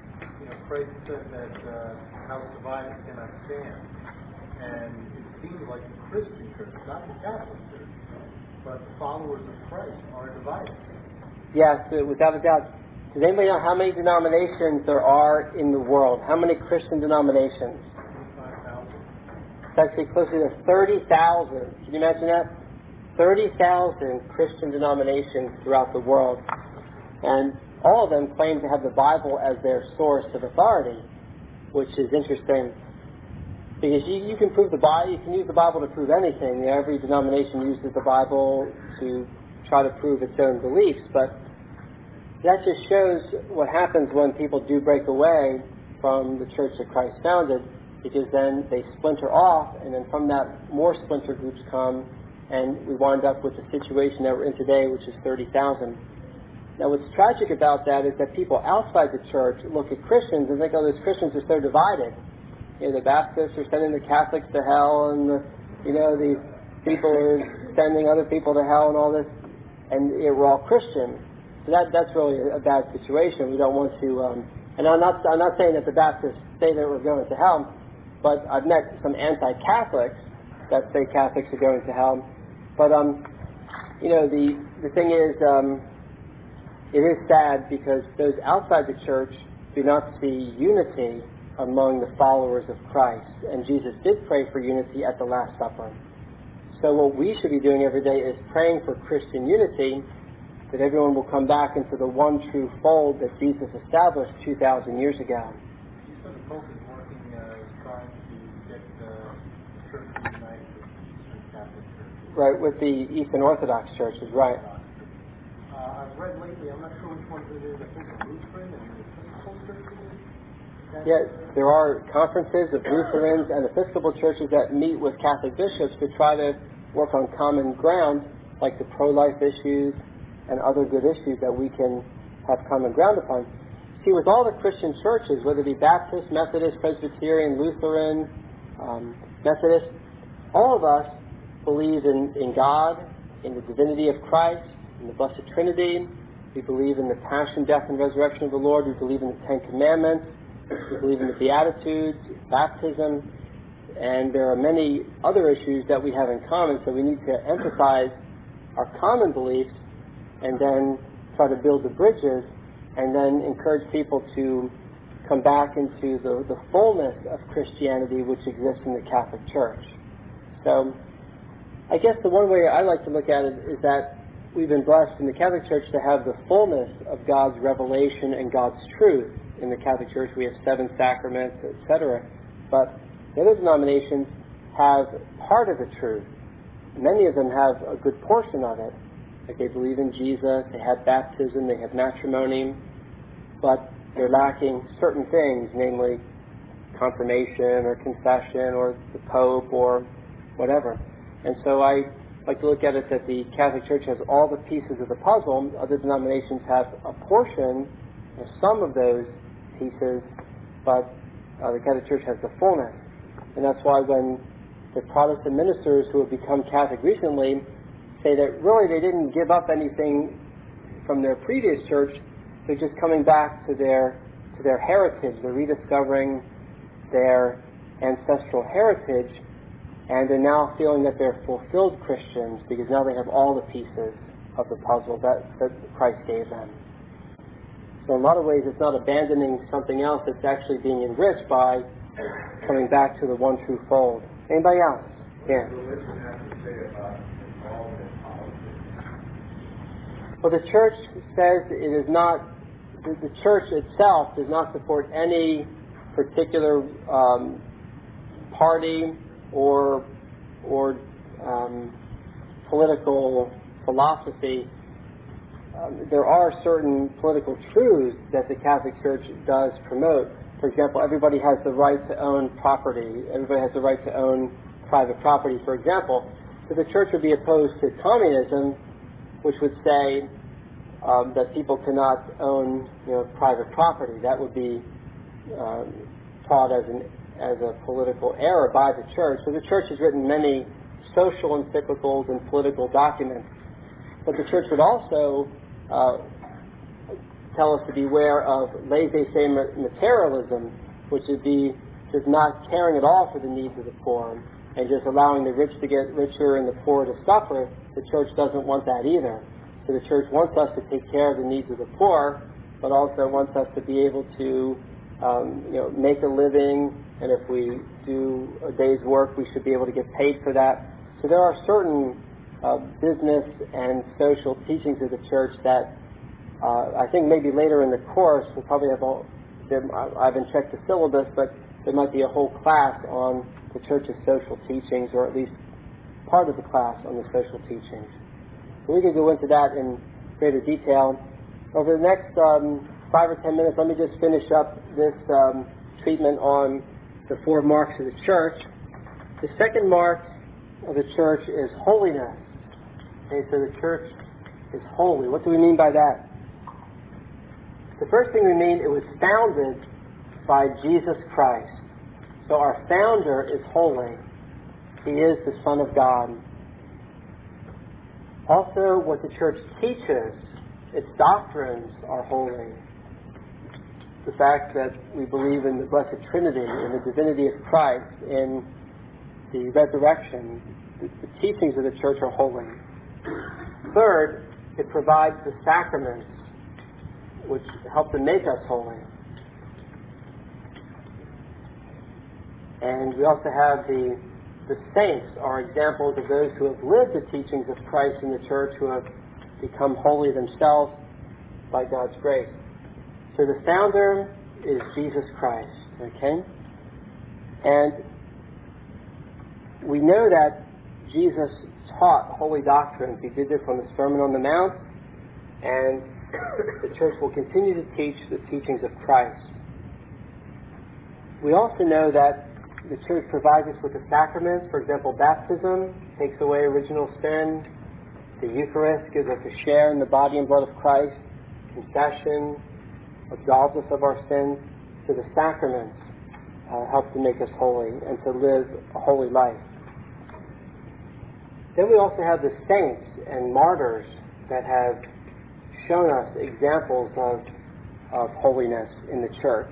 Christ said that house divided cannot stand. And it seems like the Christian church, not the Catholic church, but the followers of Christ are divided. Yes, without a doubt. Does anybody know how many denominations there are in the world? How many Christian denominations? 25,000. It's actually closer to 30,000. Can you imagine that? 30,000 Christian denominations throughout the world. And all of them claim to have the Bible as their source of authority, which is interesting. Because you can prove the Bible, you can use the Bible to prove anything. Every denomination uses the Bible to try to prove its own beliefs, but that just shows what happens when people do break away from the church that Christ founded, because then they splinter off, and then from that more splinter groups come, and we wind up with the situation that we're in today, which is 30,000. Now what's tragic about that is that people outside the church look at Christians and think, oh, those Christians are so divided. The Baptists are sending the Catholics to hell, and these people are sending other people to hell and all this, and we're all Christian. So that's really a bad situation. We don't want to, and I'm not saying that the Baptists say that we're going to hell, but I've met some anti-Catholics that say Catholics are going to hell. But the thing is, it is sad because those outside the church do not see unity among the followers of Christ. And Jesus did pray for unity at the Last Supper. So what we should be doing every day is praying for Christian unity, that everyone will come back into the one true fold that Jesus established 2,000 years ago. You said the Pope is working, trying to get the church united with the Catholic Church. Right, with the Eastern Orthodox churches, right. I've read lately, I'm not sure which ones it is, I think the Lutheran and the Episcopal churches. Yeah, there are conferences of Lutherans and Episcopal churches that meet with Catholic bishops to try to work on common ground, like the pro-life issues and other good issues that we can have common ground upon. See, with all the Christian churches, whether it be Baptist, Methodist, Presbyterian, Lutheran, Methodist, all of us believe in God, in the divinity of Christ, in the Blessed Trinity. We believe in the passion, death, and resurrection of the Lord. We believe in the Ten Commandments. We believe in the Beatitudes, baptism, and there are many other issues that we have in common, so we need to emphasize our common beliefs and then try to build the bridges and then encourage people to come back into the fullness of Christianity which exists in the Catholic Church. So I guess the one way I like to look at it is that we've been blessed in the Catholic Church to have the fullness of God's revelation and God's truth. In the Catholic Church we have 7 sacraments, etc. But the other denominations have part of the truth. Many of them have a good portion of it. Like they believe in Jesus, they have baptism, they have matrimony, but they're lacking certain things, namely confirmation or confession or the Pope or whatever. And so I like to look at it that the Catholic Church has all the pieces of the puzzle. Other denominations have a portion or some of those pieces, but the Catholic Church has the fullness. And that's why when the Protestant ministers who have become Catholic recently say that really they didn't give up anything from their previous church, they're just coming back to their heritage. They're rediscovering their ancestral heritage, and they're now feeling that they're fulfilled Christians because now they have all the pieces of the puzzle that Christ gave them. So in a lot of ways it's not abandoning something else, it's actually being enriched by coming back to the one true fold. Anybody else? Yeah. Religion has to say about involvement in politics. Well, the church says it is not, the church itself does not support any particular party or political philosophy. There are certain political truths that the Catholic Church does promote. For example, everybody has the right to own property. Everybody has the right to own private property, for example. So the Church would be opposed to communism, which would say that people cannot own, private property. That would be taught as a political error by the Church. So the Church has written many social encyclicals and political documents. But the Church would also tell us to beware of laissez-faire materialism, which would be just not caring at all for the needs of the poor and just allowing the rich to get richer and the poor to suffer. The church doesn't want that either. So the church wants us to take care of the needs of the poor, but also wants us to be able to make a living, and if we do a day's work, we should be able to get paid for that. So there are certain business and social teachings of the church that I think maybe later in the course we'll probably have I haven't checked the syllabus, but there might be a whole class on the church's social teachings, or at least part of the class on the social teachings. So we can go into that in greater detail. Over the next 5 or 10 minutes, let me just finish up this treatment on the 4 marks of the church. The second mark of the church is holiness. Okay, so the church is holy. What do we mean by that? The first thing we mean, it was founded by Jesus Christ. So our founder is holy. He is the Son of God. Also, what the church teaches, its doctrines are holy. The fact that we believe in the Blessed Trinity, in the divinity of Christ, in the resurrection, the teachings of the church are holy. Third, it provides the sacraments which help to make us holy. And we also have the saints are examples of those who have lived the teachings of Christ in the church, who have become holy themselves by God's grace. So the founder is Jesus Christ, okay? And we know that Jesus taught holy doctrines. He did this on the Sermon on the Mount, and the church will continue to teach the teachings of Christ. We also know that the church provides us with the sacraments. For example, baptism takes away original sin. The Eucharist gives us a share in the body and blood of Christ. Confession absolves us of our sins. So the sacraments help to make us holy and to live a holy life. Then we also have the saints and martyrs that have shown us examples of holiness in the church.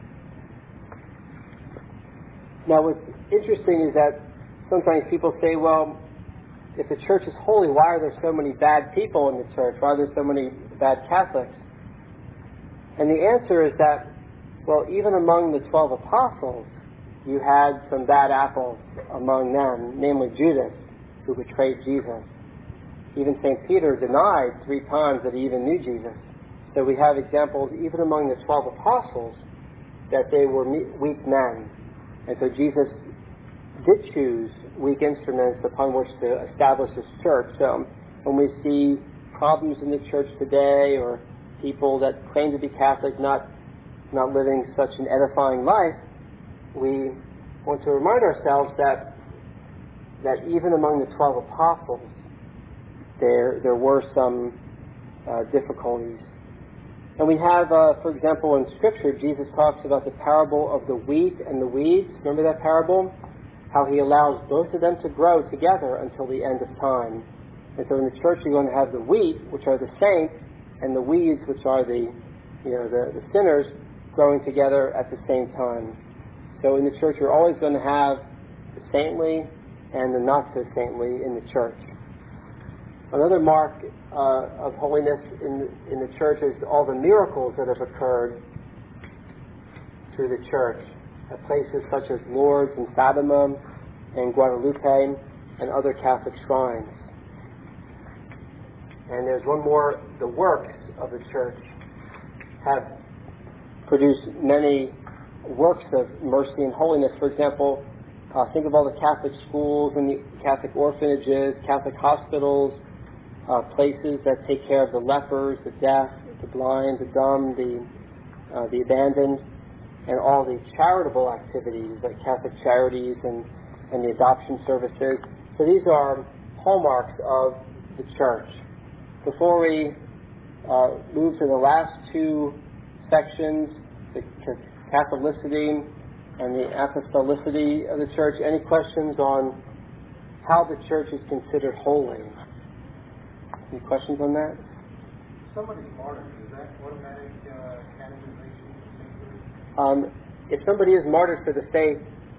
Now, what's interesting is that sometimes people say, well, if the church is holy, why are there so many bad people in the church? Why are there so many bad Catholics? And the answer is that, well, even among the 12 apostles, you had some bad apples among them, namely Judas, who betrayed Jesus. Even St. Peter denied 3 times that he even knew Jesus. So we have examples, even among the 12 apostles, that they were weak men. And so Jesus did choose weak instruments upon which to establish his church. So when we see problems in the church today, or people that claim to be Catholic not living such an edifying life, we want to remind ourselves that even among the 12 apostles, there were some difficulties. And we have, for example, in Scripture, Jesus talks about the parable of the wheat and the weeds. Remember that parable? How he allows both of them to grow together until the end of time. And so in the church, you're going to have the wheat, which are the saints, and the weeds, which are the sinners, growing together at the same time. So in the church, you're always going to have the saintly and the not so saintly in the church. Another mark of holiness in the church is all the miracles that have occurred through the church at places such as Lourdes and Fatima and Guadalupe and other Catholic shrines. And there's one more, the works of the church have produced many works of mercy and holiness. For example, think of all the Catholic schools and the Catholic orphanages, Catholic hospitals, places that take care of the lepers, the deaf, the blind, the dumb, the abandoned, and all the charitable activities like Catholic charities and the adoption services. So these are hallmarks of the church. Before we move to the last 2 sections, the Catholicity and the Apostolicity of the church, any questions on how the church is considered holy? Any questions on that? somebody's martyred, is that automatic canonization? If somebody is martyred for the faith,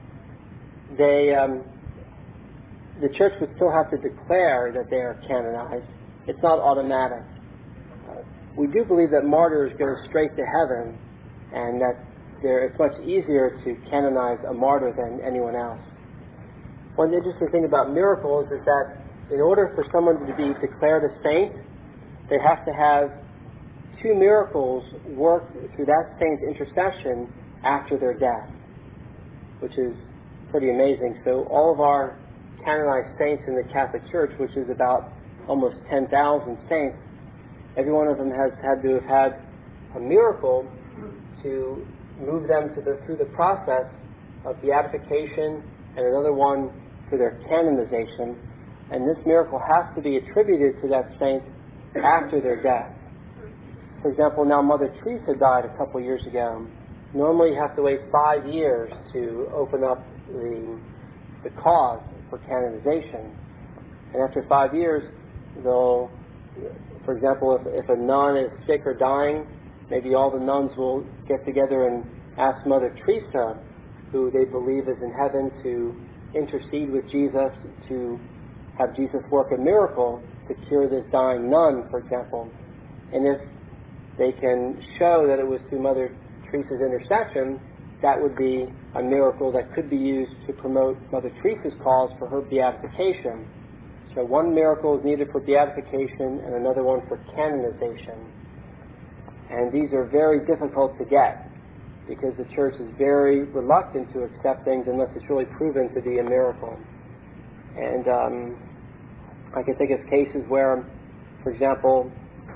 the church would still have to declare that they are canonized. It's not automatic. We do believe that martyrs go straight to heaven, and that it's much easier to canonize a martyr than anyone else. One interesting thing about miracles is that in order for someone to be declared a saint, they have to have 2 miracles work through that saint's intercession after their death, which is pretty amazing. So all of our canonized saints in the Catholic Church, which is about almost 10,000 saints, every one of them has had to have had a miracle to move them through the process of beatification, and another one for their canonization. And this miracle has to be attributed to that saint after their death. For example, now Mother Teresa died a couple years ago. Normally you have to wait 5 years to open up the cause for canonization. And after 5 years, they'll, for example, if a nun is sick or dying, maybe all the nuns will get together and ask Mother Teresa, who they believe is in heaven, to intercede with Jesus, to have Jesus work a miracle to cure this dying nun, for example. And if they can show that it was through Mother Teresa's intercession, that would be a miracle that could be used to promote Mother Teresa's cause for her beatification. So one miracle is needed for beatification and another one for canonization. And these are very difficult to get because the Church is very reluctant to accept things unless it's really proven to be a miracle. And I can think of cases where, for example,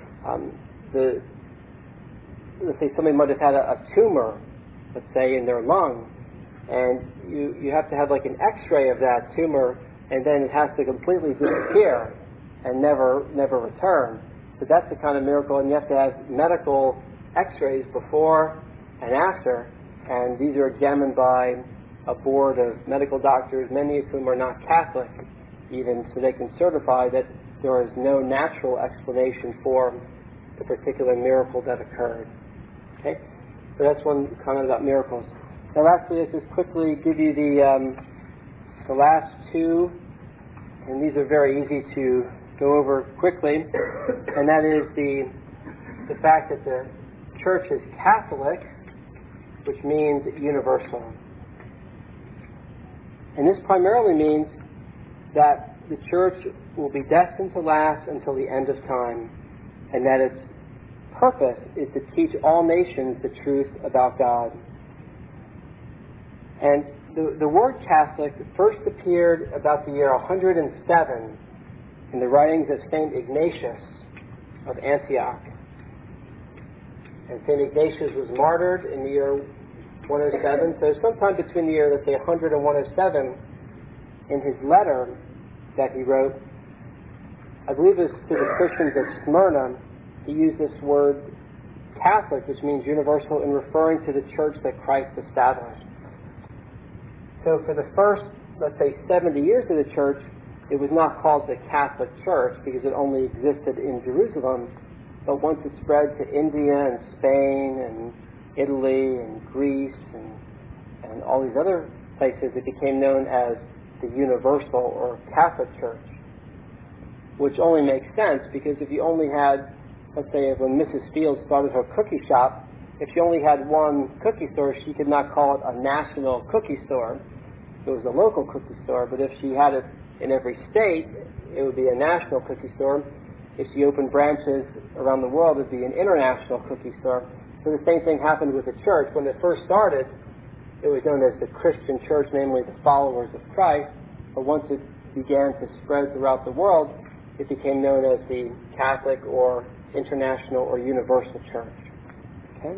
let's say somebody might have had a tumor, let's say, in their lung, and you have to have like an X-ray of that tumor, and then it has to completely disappear and never return. So that's the kind of miracle, and you have to have medical X-rays before and after, and these are examined by a board of medical doctors, many of whom are not Catholic even, so they can certify that there is no natural explanation for the particular miracle that occurred. Okay? So that's one comment about miracles. Now lastly, let's just quickly give you the last 2, and these are very easy to go over quickly, and that is the fact that the Church is Catholic, which means universal. And this primarily means that the Church will be destined to last until the end of time, and that its purpose is to teach all nations the truth about God. And the word Catholic first appeared about the year 107 in the writings of St. Ignatius of Antioch. And St. Ignatius was martyred in the year 107, so sometime between the year, let's say, 100 and 107, in his letter that he wrote, I believe it was to the Christians of Smyrna, he used this word Catholic, which means universal, in referring to the church that Christ established. So for the first, let's say, 70 years of the church, it was not called the Catholic Church because it only existed in Jerusalem. But once it spread to India and Spain and Italy and Greece and all these other places, it became known as the Universal or Catholic Church, which only makes sense because if you only had, let's say, when Mrs. Fields started her cookie shop, if she only had one cookie store, she could not call it a national cookie store. It was a local cookie store, but if she had it in every state, it would be a national cookie store. If she opened branches around the world, it would be an international cookie store. So the same thing happened with the church. When it first started, it was known as the Christian church, namely the followers of Christ. But once it began to spread throughout the world, it became known as the Catholic or International or Universal Church. Okay?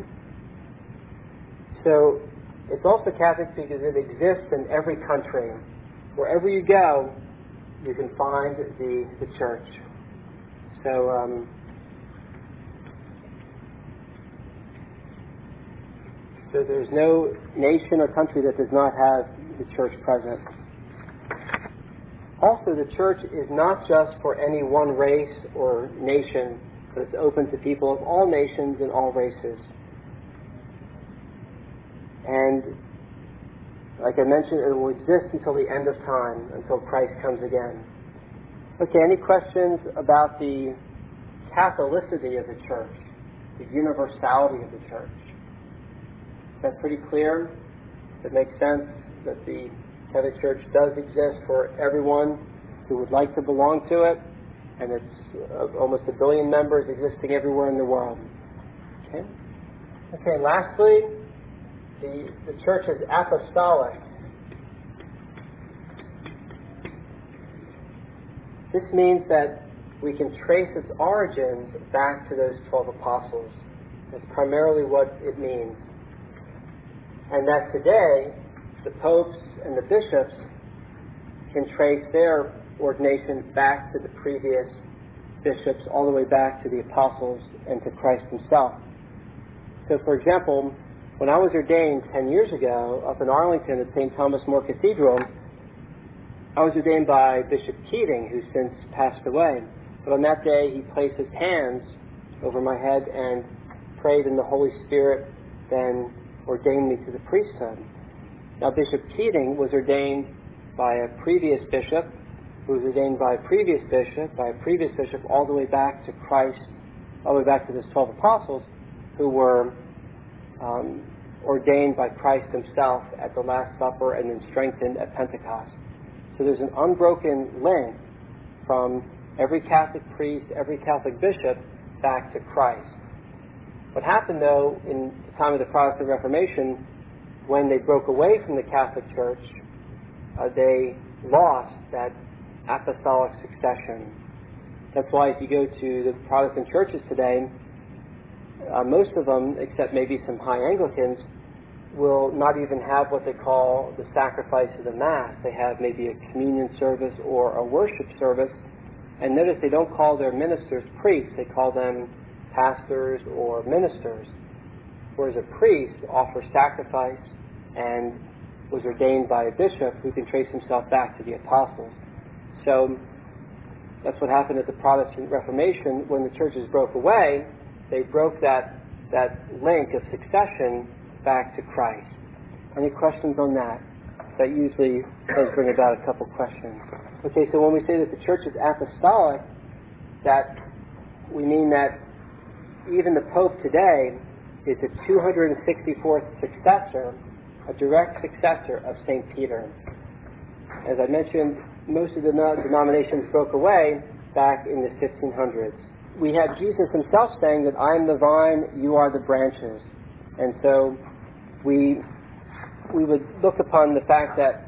So it's also Catholic because it exists in every country. Wherever you go, you can find the church. So so there's no nation or country that does not have the church present. Also, the church is not just for any one race or nation, but it's open to people of all nations and all races. And like I mentioned, it will exist until the end of time, until Christ comes again. Okay, any questions about the Catholicity of the church, the universality of the church? Is that pretty clear? Does it make sense that the Catholic Church does exist for everyone who would like to belong to it, and it's almost 1 billion members existing everywhere in the world? Okay. Okay, lastly, the church is apostolic. This means that we can trace its origins back to those 12 apostles. That's primarily what it means. And that today, the popes and the bishops can trace their ordination back to the previous bishops, all the way back to the apostles and to Christ himself. So, for example, when I was ordained 10 years ago up in Arlington at St. Thomas More Cathedral, I was ordained by Bishop Keating, who since passed away. But on that day, he placed his hands over my head and prayed, in the Holy Spirit then ordained me to the priesthood. Now, Bishop Keating was ordained by a previous bishop, who was ordained by a previous bishop, all the way back to Christ, all the way back to those 12 apostles, who were ordained by Christ himself at the Last Supper and then strengthened at Pentecost. So there's an unbroken link from every Catholic priest, every Catholic bishop, back to Christ. What happened, though, in the time of the Protestant Reformation, when they broke away from the Catholic Church, they lost that apostolic succession. That's why if you go to the Protestant churches today, most of them, except maybe some high Anglicans, will not even have what they call the sacrifice of the Mass. They have maybe a communion service or a worship service. And notice they don't call their ministers priests. They call them pastors or ministers. Whereas a priest offers sacrifice and was ordained by a bishop who can trace himself back to the apostles. So that's what happened at the Protestant Reformation. When the churches broke away, they broke that link of succession back to Christ. Any questions on that? That usually does bring about a couple questions. Okay, so when we say that the church is apostolic, that we mean that even the Pope today is a 264th successor, a direct successor of St. Peter. As I mentioned, most of the denominations broke away back in the 1500s. We have Jesus himself saying that I am the vine, you are the branches. And so we would look upon the fact that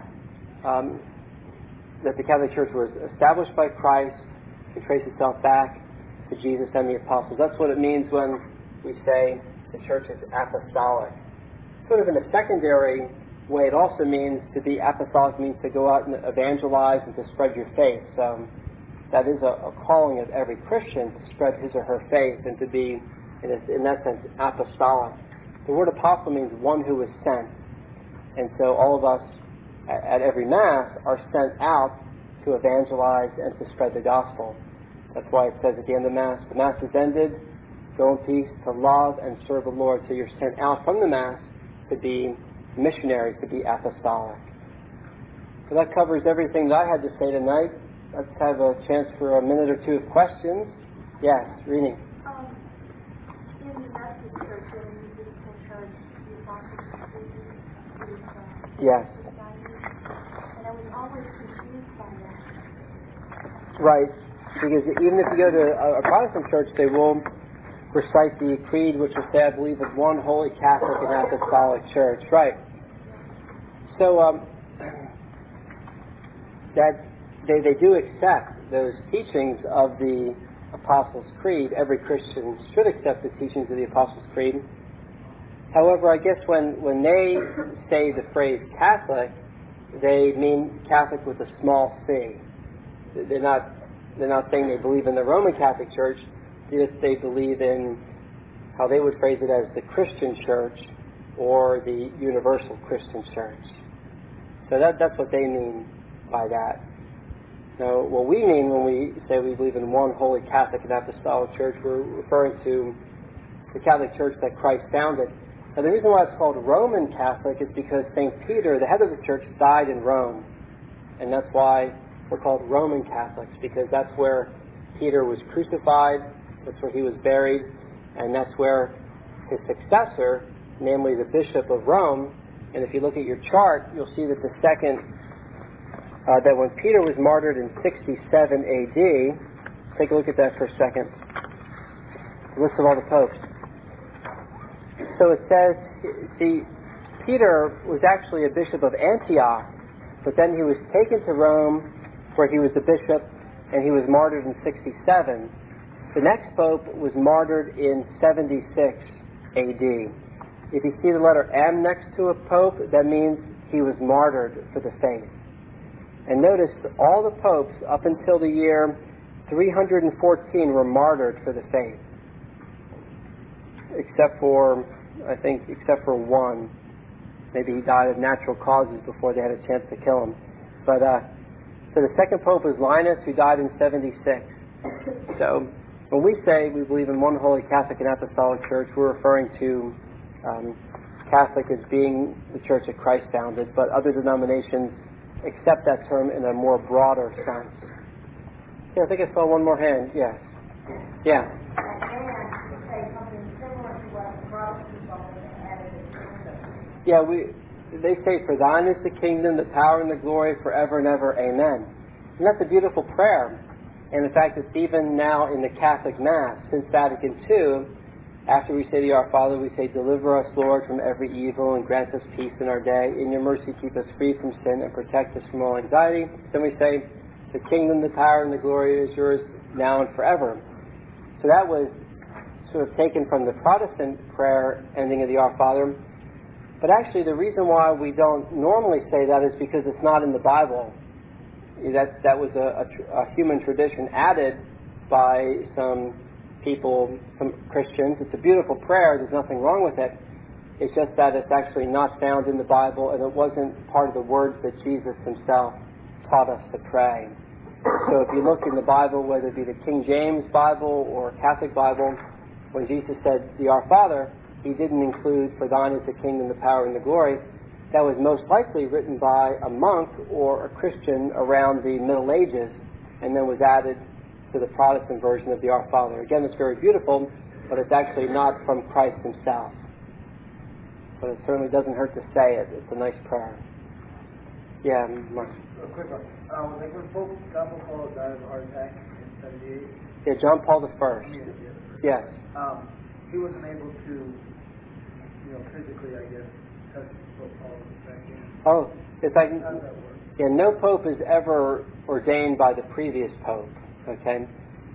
the Catholic Church was established by Christ and trace itself back to Jesus and the apostles. That's what it means when we say the church is apostolic. Sort of in a secondary way, it also means to be apostolic means to go out and evangelize and to spread your faith. So that is a calling of every Christian to spread his or her faith and to be, in that sense, apostolic. The word apostle means one who is sent. And so all of us at every Mass are sent out to evangelize and to spread the gospel. That's why it says at the end of Mass, the Mass is ended, go in peace to love and serve the Lord. So you're sent out from the Mass to be missionaries, to be apostolic. So that covers everything that I had to say tonight. Let's have a chance for a minute or two of questions. Yes, Rini. In the Methodist Church, or in the Episcopal Church, the Apostles' Creed is Yes. and I was always confused by that. Right. Because even if you go to a Protestant church, they will recite the creed, which will say, I believe in one holy Catholic and Apostolic Church. Right. So that they do accept those teachings of the Apostles' Creed. Every Christian should accept the teachings of the Apostles' Creed. However, I guess when they say the phrase Catholic, they mean Catholic with a small c. They're not saying they believe in the Roman Catholic Church. They believe in how they would phrase it as the Christian Church or the Universal Christian Church. So that's what they mean by that. Now, what we mean when we say we believe in one holy Catholic and Apostolic Church, we're referring to the Catholic Church that Christ founded. Now, the reason why it's called Roman Catholic is because St. Peter, the head of the church, died in Rome. And that's why we're called Roman Catholics, because that's where Peter was crucified, that's where he was buried, and that's where his successor, namely the Bishop of Rome, and if you look at your chart, you'll see that the second, that when Peter was martyred in 67 AD, take a look at that for a second. The list of all the popes. So it says, see, Peter was actually a bishop of Antioch, but then he was taken to Rome, where he was the bishop, and he was martyred in 67. The next pope was martyred in 76 AD. If you see the letter M next to a pope, that means he was martyred for the faith. And notice all the popes up until the year 314 were martyred for the faith. Except for one. Maybe he died of natural causes before they had a chance to kill him. But so the second pope was Linus, who died in 76. So when we say we believe in one holy Catholic and Apostolic Church, we're referring to Catholic as being the church that Christ founded, but other denominations accept that term in a more broader sense. Yeah, I think I saw one more hand. Yes. Yeah. Yeah, they say, "For thine is the kingdom, the power, and the glory forever and ever. Amen." And that's a beautiful prayer. And in fact, it's even now in the Catholic Mass. Since Vatican II, after we say the Our Father, we say, "Deliver us, Lord, from every evil, and grant us peace in our day. In your mercy, keep us free from sin, and protect us from all anxiety." Then we say, "The kingdom, the power, and the glory is yours now and forever." So that was sort of taken from the Protestant prayer ending of the Our Father. But actually, the reason why we don't normally say that is because it's not in the Bible. That was a human tradition added by some people, some Christians. It's a beautiful prayer. There's nothing wrong with it. It's just that it's actually not found in the Bible, and it wasn't part of the words that Jesus himself taught us to pray. So if you look in the Bible, whether it be the King James Bible or Catholic Bible, when Jesus said the Our Father, he didn't include, "For thine is the kingdom, the power, and the glory." That was most likely written by a monk or a Christian around the Middle Ages, and then was added to the Protestant version of the Our Father. Again, it's very beautiful, but it's actually not from Christ himself. But it certainly doesn't hurt to say it. It's a nice prayer. Yeah, Mark. A quick one. Like when Pope John Paul died of a heart attack in 78. Yeah, John Paul I. Yes. He wasn't able to, physically, I guess, touch Pope Paul back in. Oh, it's like, How does that work? yeah, no pope is ever ordained by the previous pope. Okay,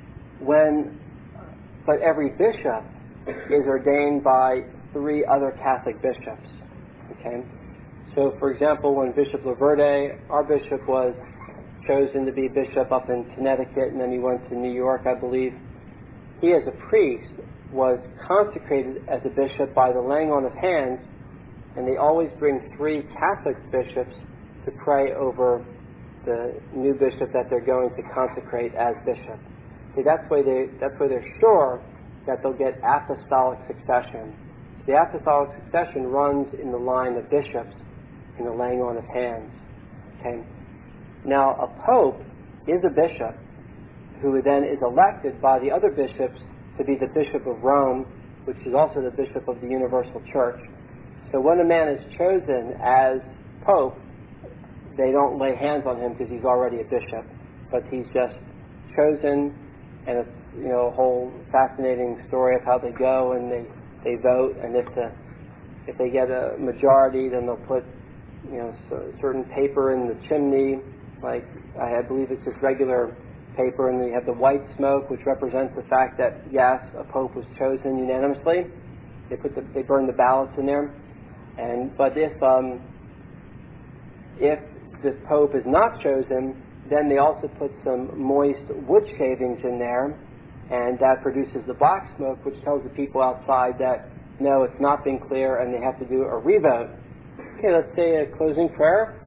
but every bishop is ordained by 3 other Catholic bishops. Okay, so for example, when Bishop Laverde, our bishop, was chosen to be bishop up in Connecticut, and then he went to New York, I believe, he as a priest was consecrated as a bishop by the laying on of hands, and they always bring 3 Catholic bishops to pray over the new bishop that they're going to consecrate as bishop. See, that's where they're sure that they'll get apostolic succession. The apostolic succession runs in the line of bishops in the laying on of hands. Okay. Now, a pope is a bishop who then is elected by the other bishops to be the Bishop of Rome, which is also the Bishop of the Universal Church. So when a man is chosen as pope, they don't lay hands on him because he's already a bishop, but he's just chosen, and it's a whole fascinating story of how they go and they vote, and if they get a majority, then they'll put certain paper in the chimney, like I believe it's just regular paper, and then you have the white smoke, which represents the fact that yes, a pope was chosen unanimously. They burn the ballots in there, but if the pope is not chosen, then they also put some moist wood shavings in there, and that produces the black smoke, which tells the people outside that no, it's not been clear, and they have to do a revote. Okay, let's say a closing prayer.